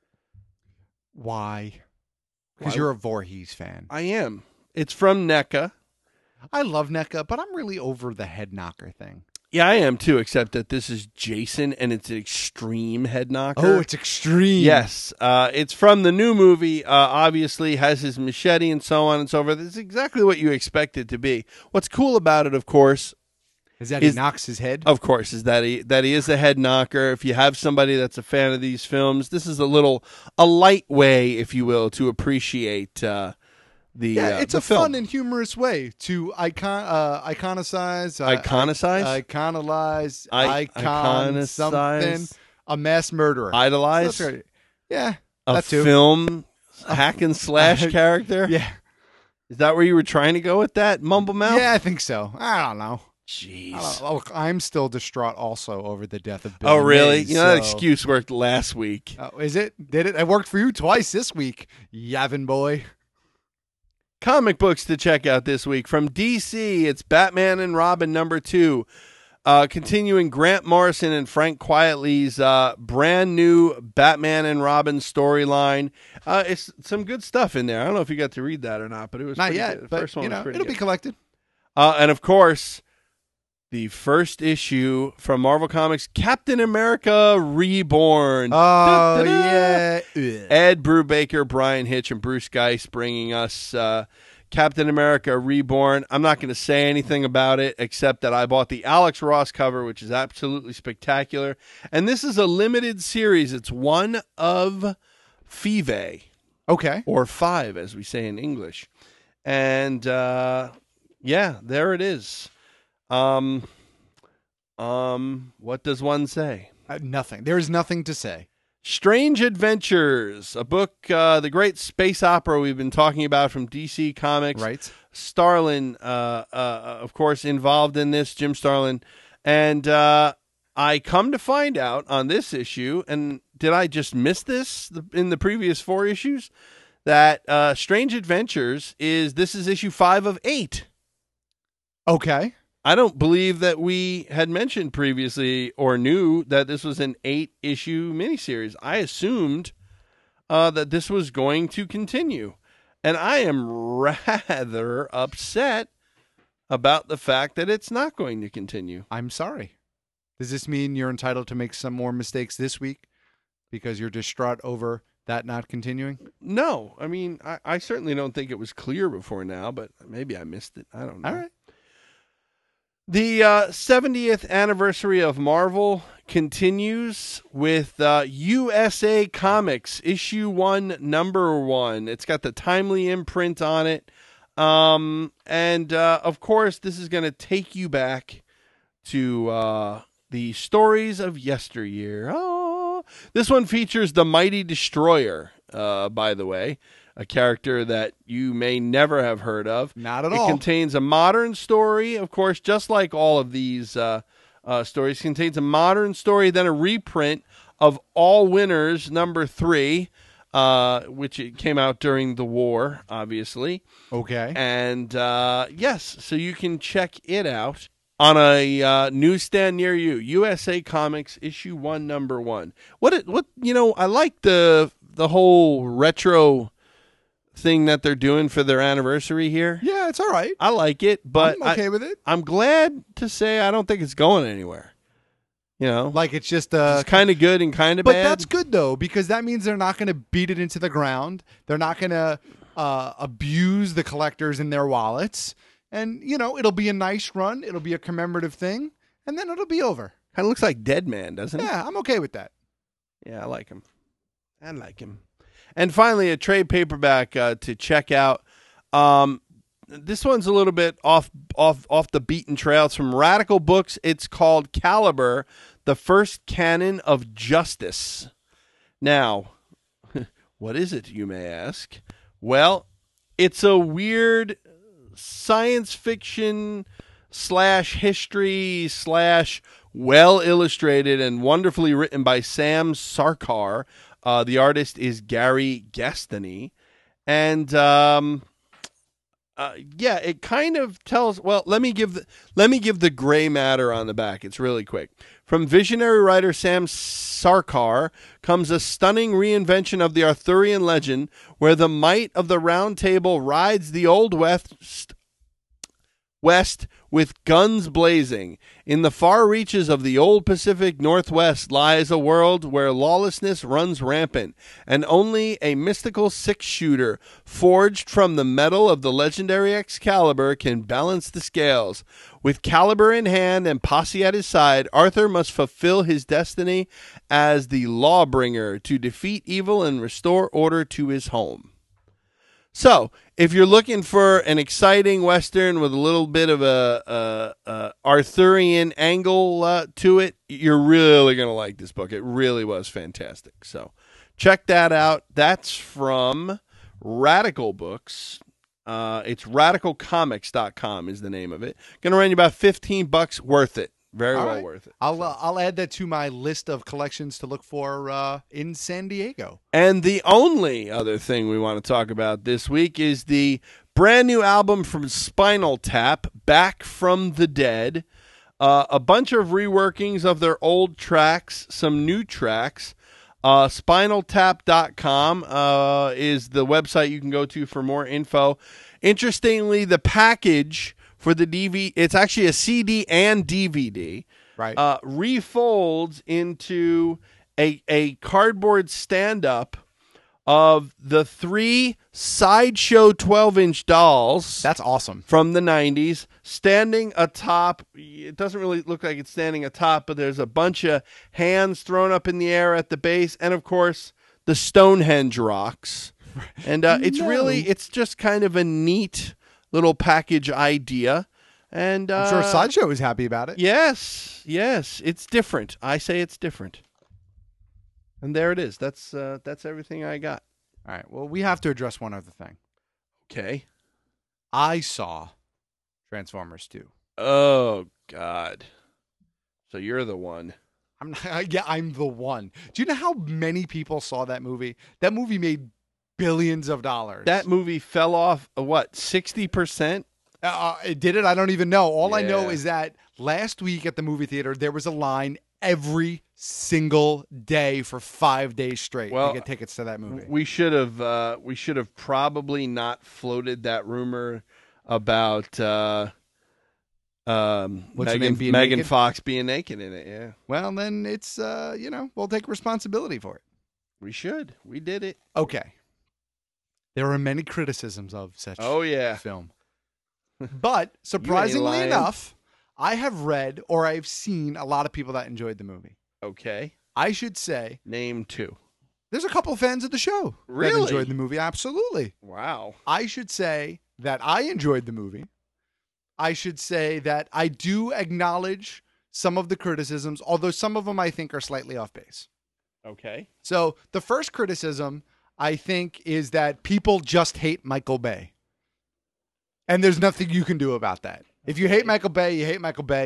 Why? Because Why? you're a Voorhees fan. I am. It's from NECA. I love NECA, but I'm really over the head knocker thing. Yeah, I am too, except that this is Jason and it's an extreme head knocker. Oh, it's extreme. Yes. It's from the new movie, obviously, has his machete and so on and so forth. It's exactly what you expect it to be. What's cool about it, of course, Is that he knocks his head? Of course, is that he is a head knocker. If you have somebody that's a fan of these films, this is a light way, if you will, to appreciate it's the a film. fun and humorous way to iconicize something, a mass murderer, idolize, So that's right. Yeah, a that too. film hack and slash character. Yeah, is that where you were trying to go with that, Mumble Mouth? Yeah, I think so. I don't know. Jeez. Look, I'm still distraught also over the death of Bill. Oh, really? Mays, You know, that so- excuse worked last week. Oh, is it? Did it? It worked for you twice this week, Yavin boy. Comic books to check out this week. From DC, it's Batman and Robin #2. Continuing Grant Morrison and Frank Quietly's brand new Batman and Robin storyline. It's some good stuff in there. I don't know if you got to read that or not, but it was Not pretty yet, good. The but first one you was know pretty it'll good. be collected. And of course, the first issue from Marvel Comics, Captain America Reborn. Oh, Da-da-da. yeah. Ed Brubaker, Brian Hitch, and Bruce Geist bringing us Captain America Reborn. I'm not going to say anything about it except that I bought the Alex Ross cover, which is absolutely spectacular. And this is a limited series. It's one of Five. Okay. Or 5, as we say in English. And yeah, there it is. What does one say? Nothing. There is nothing to say. Strange Adventures, a book, the great space opera we've been talking about from DC Comics. Right. Starlin, of course, involved in this, Jim Starlin. And I come to find out on this issue, and did I just miss this in the previous 4 issues? That Strange Adventures this is issue 5 of 8. Okay. I don't believe that we had mentioned previously or knew that this was an 8-issue miniseries. I assumed that this was going to continue. And I am rather upset about the fact that it's not going to continue. I'm sorry. Does this mean you're entitled to make some more mistakes this week because you're distraught over that not continuing? No. I mean, I certainly don't think it was clear before now, but maybe I missed it. I don't know. All right. The 70th anniversary of Marvel continues with USA Comics, issue 1, number 1. It's got the timely imprint on it. And of course, this is going to take you back to the stories of yesteryear. Oh, this one features the Mighty Destroyer, by the way. A character that you may never have heard of. Not at all. It contains a modern story, of course, just like all of these stories. Contains a modern story, then a reprint of All Winners #3, which it came out during the war, obviously. Okay. And yes, so you can check it out on a newsstand near you. USA Comics issue 1, #1. What I like the whole retro thing that they're doing for their anniversary here. Yeah, it's all right. I like it, but I'm okay with it. I'm glad to say I don't think it's going anywhere. Like it's just it's kind of good and kind of but bad. that's good though, because that means they're not going to beat it into the ground. They're not going to abuse the collectors in their wallets, and it'll be a nice run. It'll be a commemorative thing, and then it'll be over. Kind of looks like Dead Man, doesn't it? Yeah, I'm okay with that. Yeah, I like him. And finally, a trade paperback to check out. This one's a little bit off the beaten trail. It's from Radical Books. It's called Caliber, the First Canon of Justice. Now, what is it, you may ask? Well, it's a weird science fiction / history / well illustrated and wonderfully written by Sam Sarkar. The artist is Gary Gastany. And it kind of tells. Well, let me give the gray matter on the back. It's really quick. From visionary writer Sam Sarkar comes a stunning reinvention of the Arthurian legend, where the might of the Round Table rides the Old West with guns blazing. In the far reaches of the old Pacific Northwest lies a world where lawlessness runs rampant, and only a mystical six-shooter forged from the metal of the legendary Excalibur can balance the scales. With Caliber in hand and posse at his side, Arthur must fulfill his destiny as the lawbringer to defeat evil and restore order to his home. So, if you're looking for an exciting Western with a little bit of a Arthurian angle to it, you're really going to like this book. It really was fantastic. So, check that out. That's from Radical Books. It's radicalcomics.com is the name of it. Going to run you about $15. Worth it. Very All well right. worth it. I'll add that to my list of collections to look for in San Diego. And the only other thing we want to talk about this week is the brand new album from Spinal Tap, Back from the Dead. A bunch of reworkings of their old tracks, some new tracks. Spinaltap.com is the website you can go to for more info. Interestingly, the package for the DVD, it's actually a CD and DVD, right? Refolds into a cardboard stand-up of the 3 Sideshow 12-inch dolls. That's awesome. From the 90s, standing atop. It doesn't really look like it's standing atop, but there's a bunch of hands thrown up in the air at the base, and of course, the Stonehenge rocks. And it's just kind of a neat little package idea. And I'm sure Sideshow is happy about it. Yes, it's different. I say it's different. And there it is. That's everything I got. All right. Well, we have to address one other thing. Okay. I saw Transformers 2. Oh God. So you're the one. I'm the one. Do you know how many people saw that movie? That movie made billions of dollars. That movie fell off 60%? Did it? I don't even know. All I know is that last week at the movie theater, there was a line every single day for 5 days straight to get tickets to that movie. We should have probably not floated that rumor about Megan Fox being naked in it. Yeah. Well, then it's we'll take responsibility for it. We should. We did it. Okay. There are many criticisms of such film. But surprisingly enough, I have read or I've seen a lot of people that enjoyed the movie. Okay. I should say. Name 2. There's a couple of fans of the show that enjoyed the movie. Absolutely. Wow. I should say that I enjoyed the movie. I should say that I do acknowledge some of the criticisms, although some of them I think are slightly off base. Okay. So the first criticism, I think, is that people just hate Michael Bay. And there's nothing you can do about that. If you hate Michael Bay, you hate Michael Bay.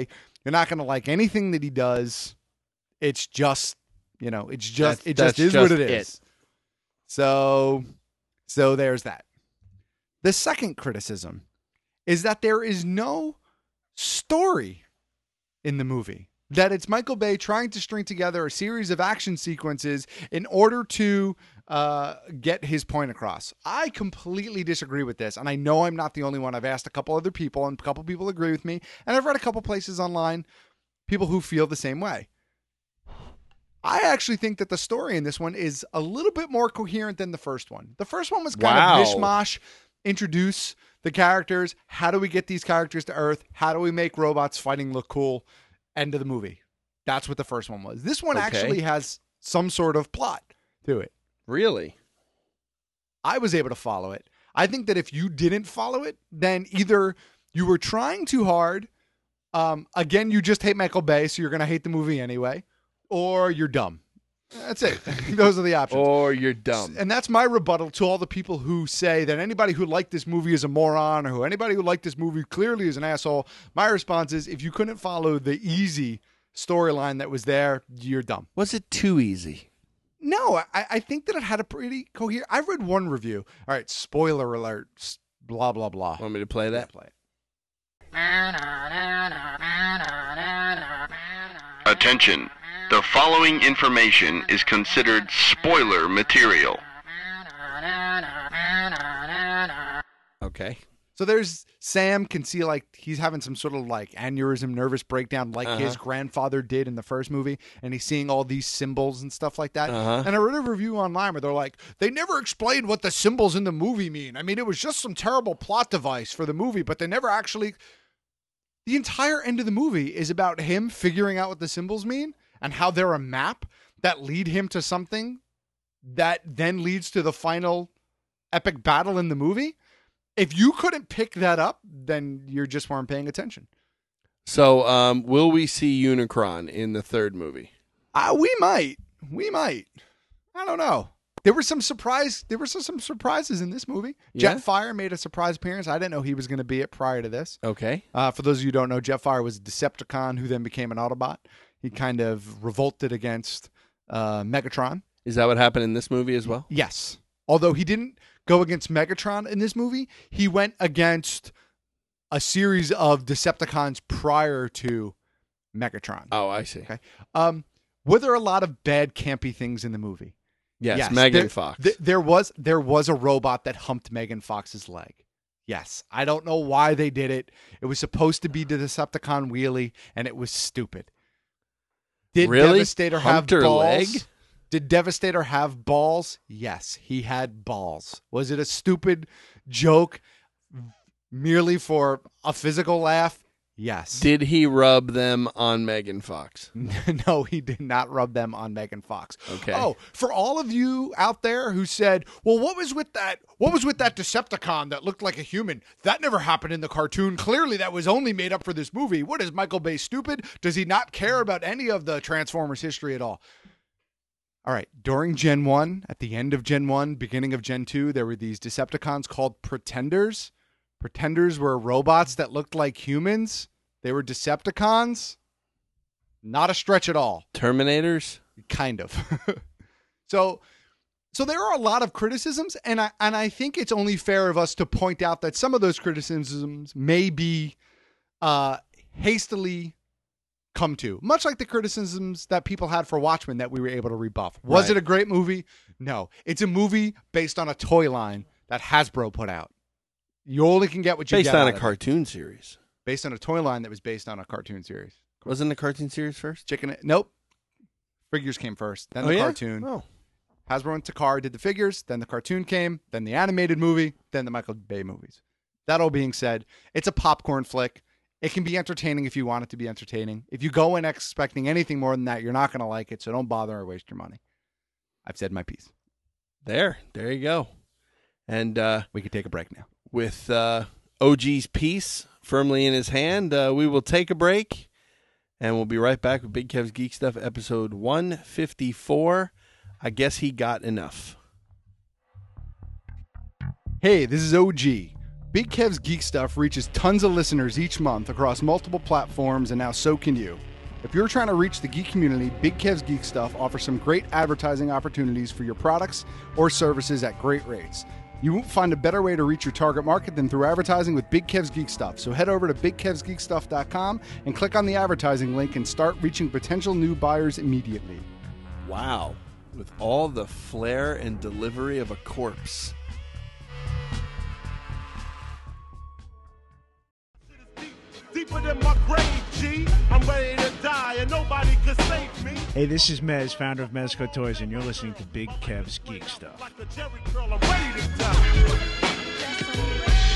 You're not going to like anything that he does. It's just, it just is just what it is. it. So there's that. The second criticism is that there is no story in the movie. That it's Michael Bay trying to string together a series of action sequences in order to get his point across. I completely disagree with this, and I know I'm not the only one. I've asked a couple other people, and a couple people agree with me, and I've read a couple places online, people who feel the same way. I actually think that the story in this one is a little bit more coherent than the first one. The first one was kind of mishmash, introduce the characters, how do we get these characters to Earth, how do we make robots fighting look cool, end of the movie. That's what the first one was. This one actually has some sort of plot to it. Really? I was able to follow it. I think that if you didn't follow it, then either you were trying too hard, again, you just hate Michael Bay, so you're going to hate the movie anyway, or you're dumb. That's it. Those are the options. Or you're dumb. And that's my rebuttal to all the people who say that anybody who liked this movie is a moron, or anybody who liked this movie clearly is an asshole. My response is, if you couldn't follow the easy storyline that was there, you're dumb. Was it too easy? No, I think that it had a pretty coherent... I read one review. All right, spoiler alert, blah, blah, blah. Want me to play that? Yeah, play it. Attention. The following information is considered spoiler material. Okay. So there's Sam can see like he's having some sort of like aneurysm, nervous breakdown like his grandfather did in the first movie, and he's seeing all these symbols and stuff like that. And I read a review online where they're like, they never explained what the symbols in the movie mean. I mean, it was just some terrible plot device for the movie, but they never actually... The entire end of the movie is about him figuring out what the symbols mean and how they're a map that lead him to something that then leads to the final epic battle in the movie. If you couldn't pick that up, then you just weren't paying attention. So, will we see Unicron in the third movie? We might. I don't know. There were some surprises in this movie. Yeah? Jetfire made a surprise appearance. I didn't know he was going to be it prior to this. Okay. For those of you who don't know, Jetfire was a Decepticon who then became an Autobot. He kind of revolted against Megatron. Is that what happened in this movie as well? Yes. Although he didn't go against Megatron in this movie, he went against a series of Decepticons prior to Megatron. Oh, I see. Okay. Were there a lot of bad, campy things in the movie? Yes, Megan Fox. There was a robot that humped Megan Fox's leg. Yes. I don't know why they did it. It was supposed to be the Decepticon wheelie, and it was stupid. Did really? Devastator Humped have her balls? leg? Did Devastator have balls? Yes, he had balls. Was it a stupid joke merely for a physical laugh? Yes. Did he rub them on Megan Fox? No, he did not rub them on Megan Fox. Okay. Oh, for all of you out there who said, well, what was with that Decepticon that looked like a human? That never happened in the cartoon. Clearly that was only made up for this movie. What, is Michael Bay stupid? Does he not care about any of the Transformers history at all? All right, during Gen 1, at the end of Gen 1, beginning of Gen 2, there were these Decepticons called Pretenders. Pretenders were robots that looked like humans. They were Decepticons. Not a stretch at all. Terminators? Kind of. So there are a lot of criticisms, and I think it's only fair of us to point out that some of those criticisms may be hastily come to, much like the criticisms that people had for Watchmen that we were able to rebuff. Was it a great movie? No. It's a movie based on a toy line that Hasbro put out. You only can get what you get. Based on out a of it. cartoon series. Based on a toy line that was based on a cartoon series. Wasn't the cartoon series first? Nope. Figures came first, then the cartoon. Oh. Hasbro and Takara did the figures, then the cartoon came, then the animated movie, then the Michael Bay movies. That all being said, it's a popcorn flick. It can be entertaining if you want it to be entertaining. If you go in expecting anything more than that, you're not going to like it, so don't bother or waste your money. I've said my piece. There you go. And we could take a break now. With OG's piece firmly in his hand, we will take a break, and we'll be right back with Big Kev's Geek Stuff, episode 154. I guess he got enough. Hey, this is OG. Big Kev's Geek Stuff reaches tons of listeners each month across multiple platforms, and now so can you. If you're trying to reach the geek community, Big Kev's Geek Stuff offers some great advertising opportunities for your products or services at great rates. You won't find a better way to reach your target market than through advertising with Big Kev's Geek Stuff. So head over to BigKevsGeekStuff.com and click on the advertising link and start reaching potential new buyers immediately. Wow. With all the flair and delivery of a corpse. Deeper than my grave, G. I'm ready to die and nobody can save me. Hey, this is Mez, founder of Mezco Toys, and you're listening to Big Kev's Geek Stuff. Like a Jerry curl, I'm ready to die.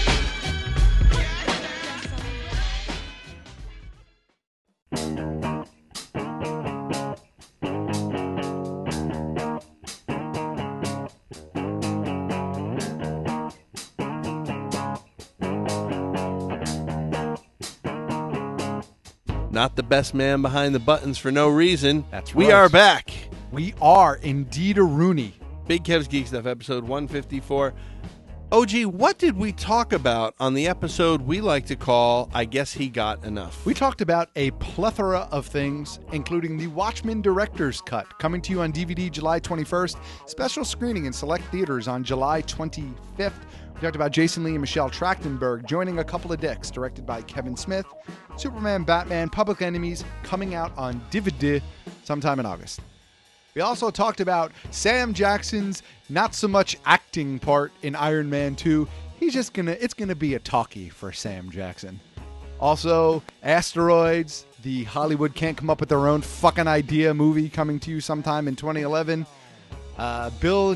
Not the best man behind the buttons for no reason. That's We right. are back. We are indeed a Rooney. Big Kev's Geek Stuff, episode 154. OG, what did we talk about on the episode we like to call I Guess He Got Enough? We talked about a plethora of things, including the Watchmen Director's Cut, coming to you on DVD July 21st, special screening in select theaters on July 25th. We talked about Jason Lee and Michelle Trachtenberg joining A Couple of Dicks, directed by Kevin Smith, Superman, Batman, Public Enemies, coming out on DVD sometime in August. We also talked about Sam Jackson's not so much acting part in Iron Man 2. It's gonna be a talkie for Sam Jackson. Also, Asteroids, the Hollywood Can't Come Up With Their Own Fucking Idea movie coming to you sometime in 2011. Bill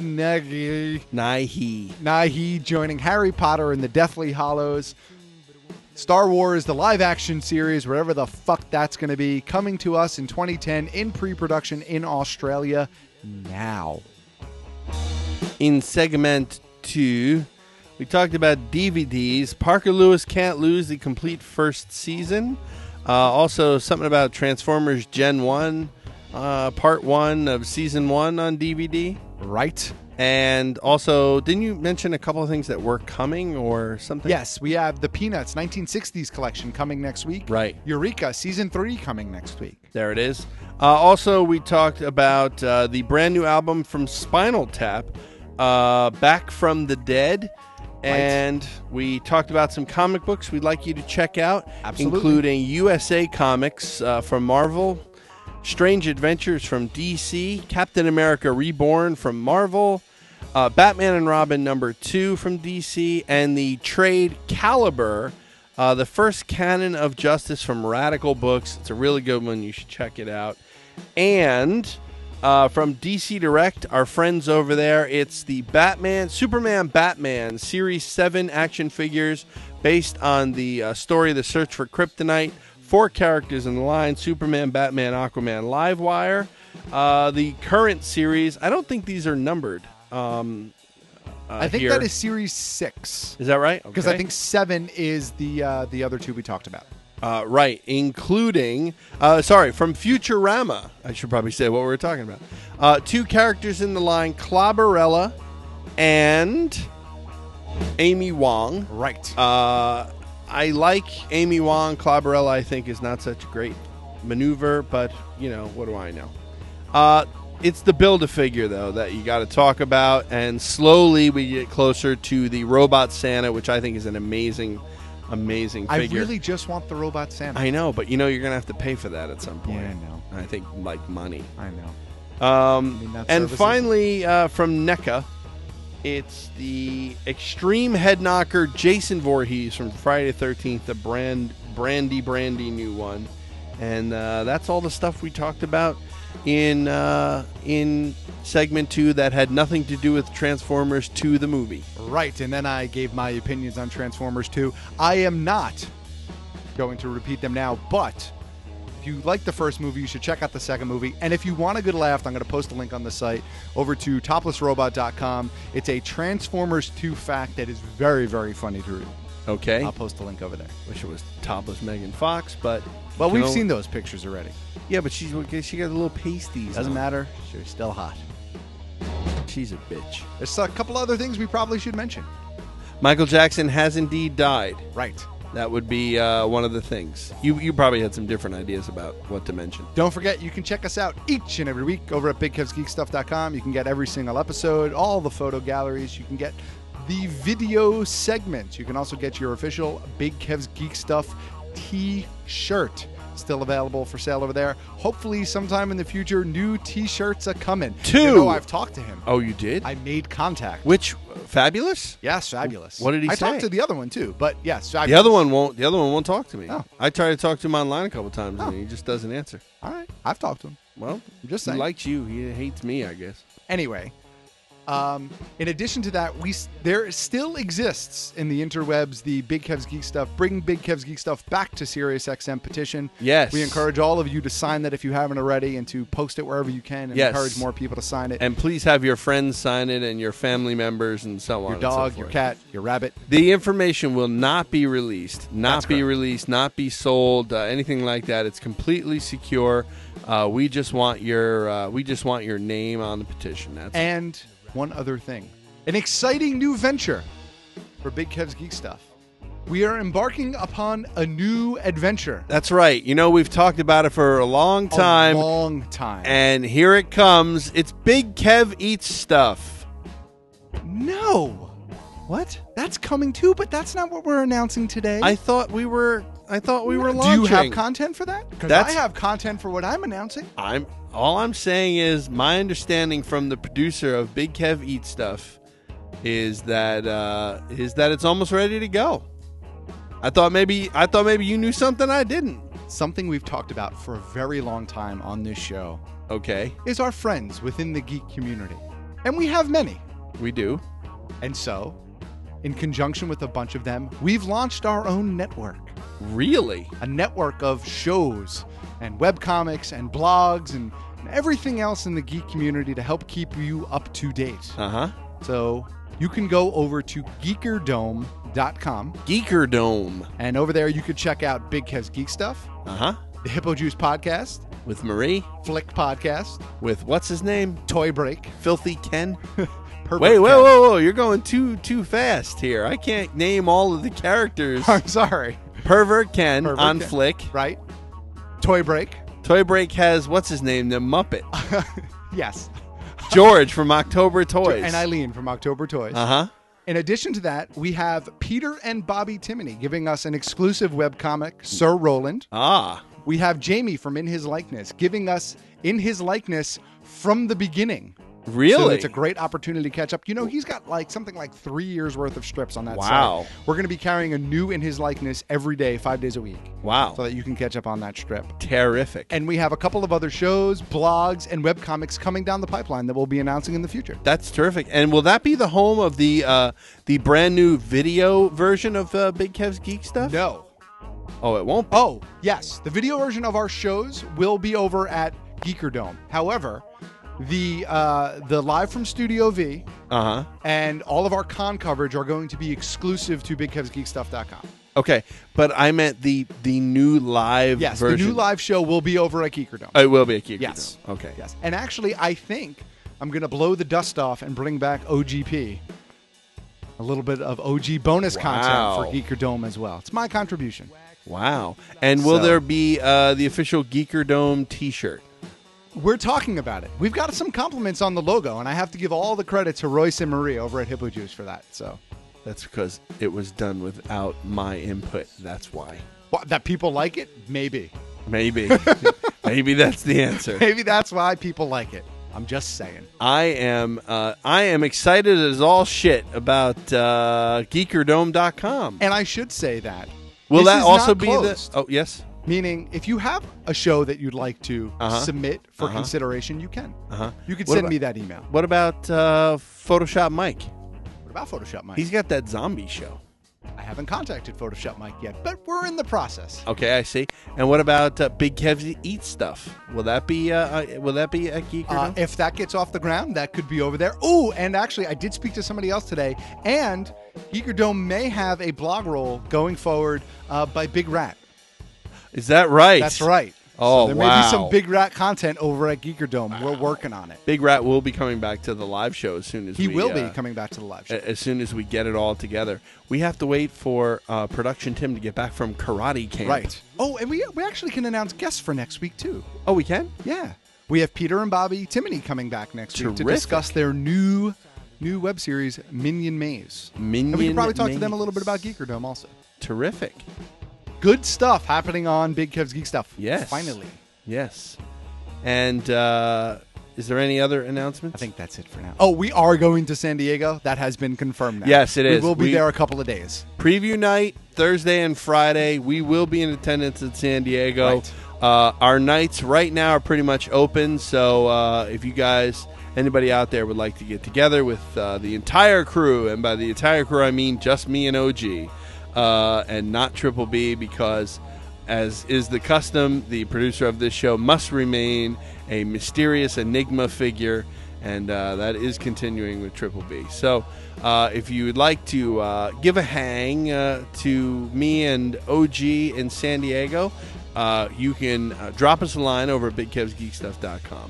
Nighy joining Harry Potter in the Deathly Hallows. Star Wars, the live-action series, wherever the fuck that's going to be, coming to us in 2010 in pre-production in Australia now. In segment 2, we talked about DVDs. Parker Lewis Can't Lose, the complete first season. Also, something about Transformers Gen 1, Part 1 of Season 1 on DVD. Right. And also, didn't you mention a couple of things that were coming or something? Yes, we have the Peanuts 1960s collection coming next week. Right. Eureka Season 3 coming next week. There it is. Also, we talked about the brand new album from Spinal Tap, Back from the Dead. And we talked about some comic books we'd like you to check out, Absolutely. including USA Comics from Marvel, Strange Adventures from DC, Captain America Reborn from Marvel, Batman and Robin #2 from DC, and the trade Caliber, the first canon of Justice from Radical Books. It's a really good one. You should check it out. And from DC Direct, our friends over there, it's the Superman Batman Series 7 action figures based on the story The Search for Kryptonite. 4 characters in the line: Superman, Batman, Aquaman, Livewire. The current series, I don't think these are numbered. I think here. that is Series 6. Is that right? Because Okay. I think 7 is the other two we talked about. Right, including, from Futurama. I should probably say what we're talking about. 2 characters in the line: Clobberella and Amy Wong. Right. I like Amy Wong. Clobberella, I think, is not such a great maneuver, but, what do I know? It's the Build-A-Figure, though, that you got to talk about, and slowly we get closer to the Robot Santa, which I think is an amazing figure. I really just want the Robot Santa. I know, but you're going to have to pay for that at some point. Yeah, I know. I think, like money. I know. And services? finally, from NECA, it's the Extreme Head Knocker Jason Voorhees from Friday the 13th, the brandy new one. And that's all the stuff we talked about in segment 2 that had nothing to do with Transformers 2 the movie. Right, and then I gave my opinions on Transformers 2. I am not going to repeat them now, but if you like the first movie, you should check out the second movie. And if you want a good laugh, I'm going to post a link on the site over to toplessrobot.com. It's a Transformers 2 fact that is very, very funny to read. Okay. I'll post a link over there. Wish it was topless Megan Fox, but... Well, we've seen those pictures already. Yeah, but she got a little pasties. Doesn't on. matter. She's still hot. She's a bitch. There's a couple other things we probably should mention. Michael Jackson has indeed died. Right. That would be one of the things. You probably had some different ideas about what to mention. Don't forget, you can check us out each and every week over at BigKevsGeekStuff.com. You can get every single episode, all the photo galleries. You can get the video segment. You can also get your official Big Kev's Geek Stuff T-shirt. Still available for sale over there. Hopefully, sometime in the future, new T-shirts are coming. 2. You know, I've talked to him. Oh, you did? I made contact. Which Fabulous? Yes, Fabulous. What did he I say? talked to the other one too, but yes, Fabulous. The other one won't talk to me. Oh. I tried to talk to him online a couple times, and he just doesn't answer. All right, I've talked to him. Well, I'm just he saying. likes you. He hates me, I guess. Anyway, in addition to that, there still exists in the interwebs the Big Kev's Geek Stuff, Bring Big Kev's Geek Stuff Back to SiriusXM petition. Yes. We encourage all of you to sign that if you haven't already and to post it wherever you can and encourage more people to sign it. And please have your friends sign it and your family members and so on. Your dog, your cat, your rabbit. The information will not be released, not be sold, anything like that. It's completely secure. We just want your name on the petition. That's and one other thing, an exciting new venture for Big Kev's Geek Stuff. We are embarking upon a new adventure. That's right. You know, we've talked about it for a long time. And here it comes. It's Big Kev Eats Stuff. No. What? That's coming too, but that's not what we're announcing today. I thought we were launching. Do you have content for that? Because I That's- have content for what I'm announcing. All I'm saying is my understanding from the producer of Big Kev Eats Stuff is that it's almost ready to go. I thought maybe you knew something I didn't. Something we've talked about for a very long time on this show. Okay. Is our friends within the geek community. And we have many. We do. And so, in conjunction with a bunch of them, we've launched our own network. Really? A network of shows and webcomics and blogs and everything else in the geek community to help keep you up to date. Uh-huh. So you can go over to geekerdome.com. Geekerdome. And over there you could check out Big Kev's Geek Stuff. Uh-huh. The Hippo Juice Podcast. With Marie. Flick Podcast. With what's his name? Toy Break. Filthy Ken. Pervert Wait, Ken. whoa. You're going too fast here. I can't name all of the characters. I'm sorry. Pervert Ken Pervert on Ken. Flick. Right. Toy Break. Toy Break has, what's his name? The Muppet. Yes. George from October Toys. And Eileen from October Toys. Uh-huh. In addition to that, we have Peter and Bobby Timoney giving us an exclusive webcomic, Sir Roland. Ah. We have Jamie from In His Likeness giving us In His Likeness from the beginning. Really? So it's a great opportunity to catch up. You know, he's got something like 3 years worth of strips on that Wow. site. We're going to be carrying a new In His Likeness every day, 5 days a week. Wow. So that you can catch up on that strip. Terrific. And we have a couple of other shows, blogs, and webcomics coming down the pipeline that we'll be announcing in the future. That's terrific. And will that be the home of the brand new video version of Big Kev's Geek Stuff? No. Oh, it won't be? Oh, yes. The video version of our shows will be over at Geekerdome. However, the live from Studio V and all of our con coverage are going to be exclusive to BigKevsGeekStuff.com. Okay, but I meant the new live version. The new live show will be over at Geekerdome. Oh, it will be at Geekerdome. Yes. Okay. Yes. And actually, I think I'm going to blow the dust off and bring back OGP. A little bit of OG bonus content for Geekerdome as well. It's my contribution. Wow. And will So- there be the official Geekerdome t-shirt? We're talking about it. We've got some compliments on the logo, and I have to give all the credit to Royce and Marie over at Hippo Juice for that. So That's because it was done without my input. That's why. what, that people like it? Maybe. Maybe. Maybe that's the answer. Maybe that's why people like it. I'm just saying. I am excited as all shit about Geekerdome.com. And I should say that. Will this that is also not be closed. the... Oh, yes. Meaning, if you have a show that you'd like to submit for Uh-huh. consideration, you can. You could What send about- me that email. What about Photoshop Mike? What about Photoshop Mike? He's got that zombie show. I haven't contacted Photoshop Mike yet, but we're in the process. Okay, I see. And what about Big Kev's Eat Stuff? Will that be a Geekerdome? If that gets off the ground, that could be over there. Oh, and actually, I did speak to somebody else today, and Geekerdome may have a blog roll going forward by Big Rat. Is that right? That's right. Oh, so there may wow. be some Big Rat content over at Geekerdome. We're working on it. Big Rat will be coming back to the live show as soon as He we, will be coming back to the live show. as soon as we get it all together. We have to wait for production Tim to get back from karate camp. Right. Oh, and we actually can announce guests for next week, too. Oh, we can? Yeah. We have Peter and Bobby Timoney coming back next week to Terrific. discuss their new web series, Minion Maze. Minion And we can probably talk to Maze. them a little bit about Geekerdome also. Terrific. Good stuff happening on Big Kev's Geek Stuff. Yes. Finally. Yes. And is there any other announcements? I think that's it for now. Oh, we are going to San Diego. That has been confirmed now. Yes, it is. We will be there a couple of days. Preview night, Thursday and Friday. We will be in attendance at San Diego. Right. Our nights right now are pretty much open, so if you guys, anybody out there would like to get together with the entire crew, and by the entire crew I mean just me and OG, and not Triple B, because as is the custom, the producer of this show must remain a mysterious enigma figure, and that is continuing with Triple B. So if you would like to give a hang to me and OG in San Diego, you can drop us a line over at BigKevsGeekStuff.com.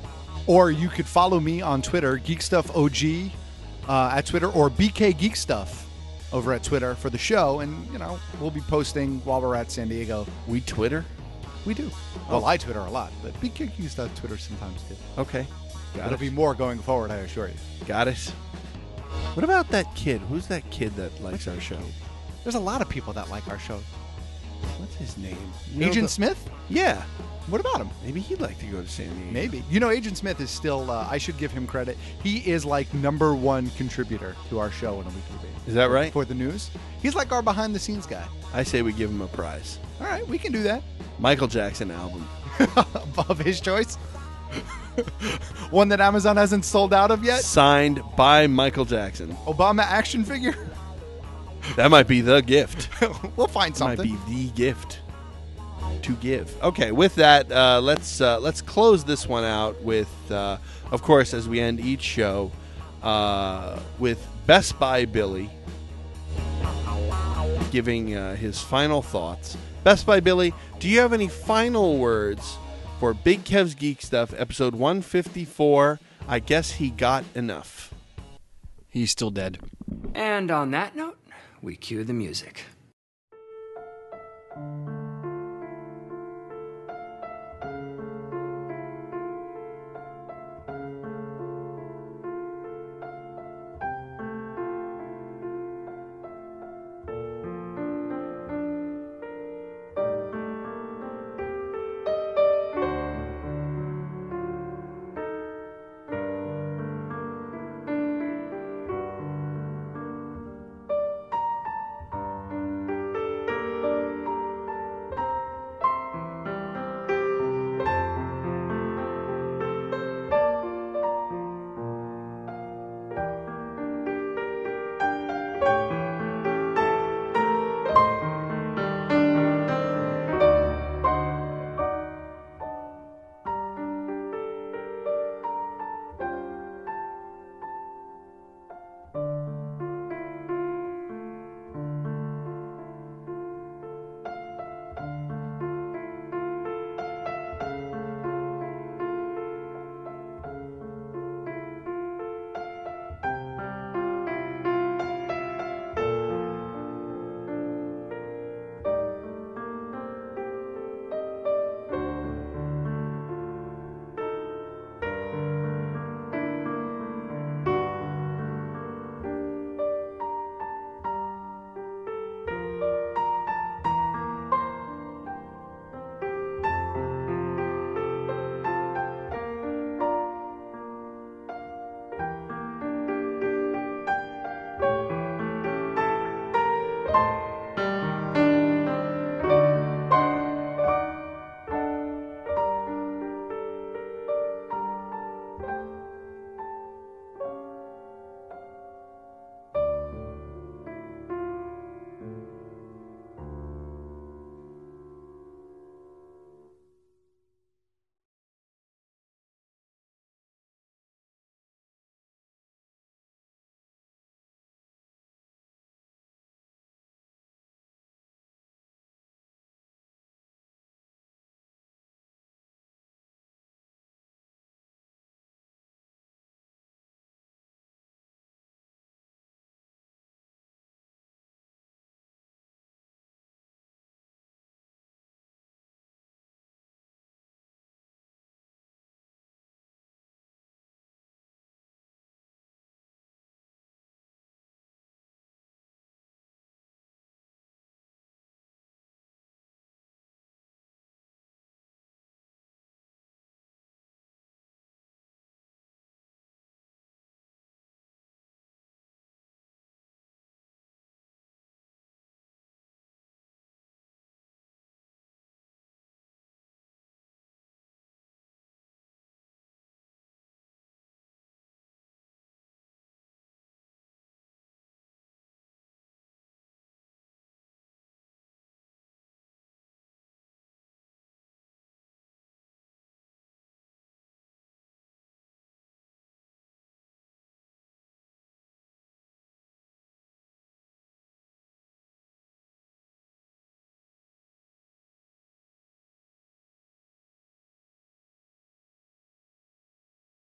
Or you could follow me on Twitter, GeekStuffOG at Twitter, or BK Geekstuff over at Twitter for the show. And, we'll be posting while we're at San Diego. We Twitter? We do. Well, I Twitter a lot, but BK Geekstuff Twitter sometimes too. Okay. It'll be more going forward, I assure you. Got it. What about that kid? Who's that kid that likes our show? There's a lot of people that like our show. What's his name? Agent Smith? Yeah. What about him? Maybe he'd like to go to San Diego. Maybe. Agent Smith is still, I should give him credit. He is like #1 contributor to our show on a weekly basis. Is that right? For the news. He's like our behind the scenes guy. I say we give him a prize. All right, we can do that. Michael Jackson album. Of his choice? One that Amazon hasn't sold out of yet? Signed by Michael Jackson. Obama action figure? That might be the gift. We'll find something. Might be the gift to give. Okay, with that, let's close this one out with, of course, as we end each show, with Best Buy Billy giving his final thoughts. Best Buy Billy, do you have any final words for Big Kev's Geek Stuff, episode 154? I guess he got enough. He's still dead. And on that note, we cue the music.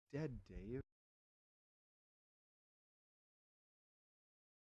dead, Dave.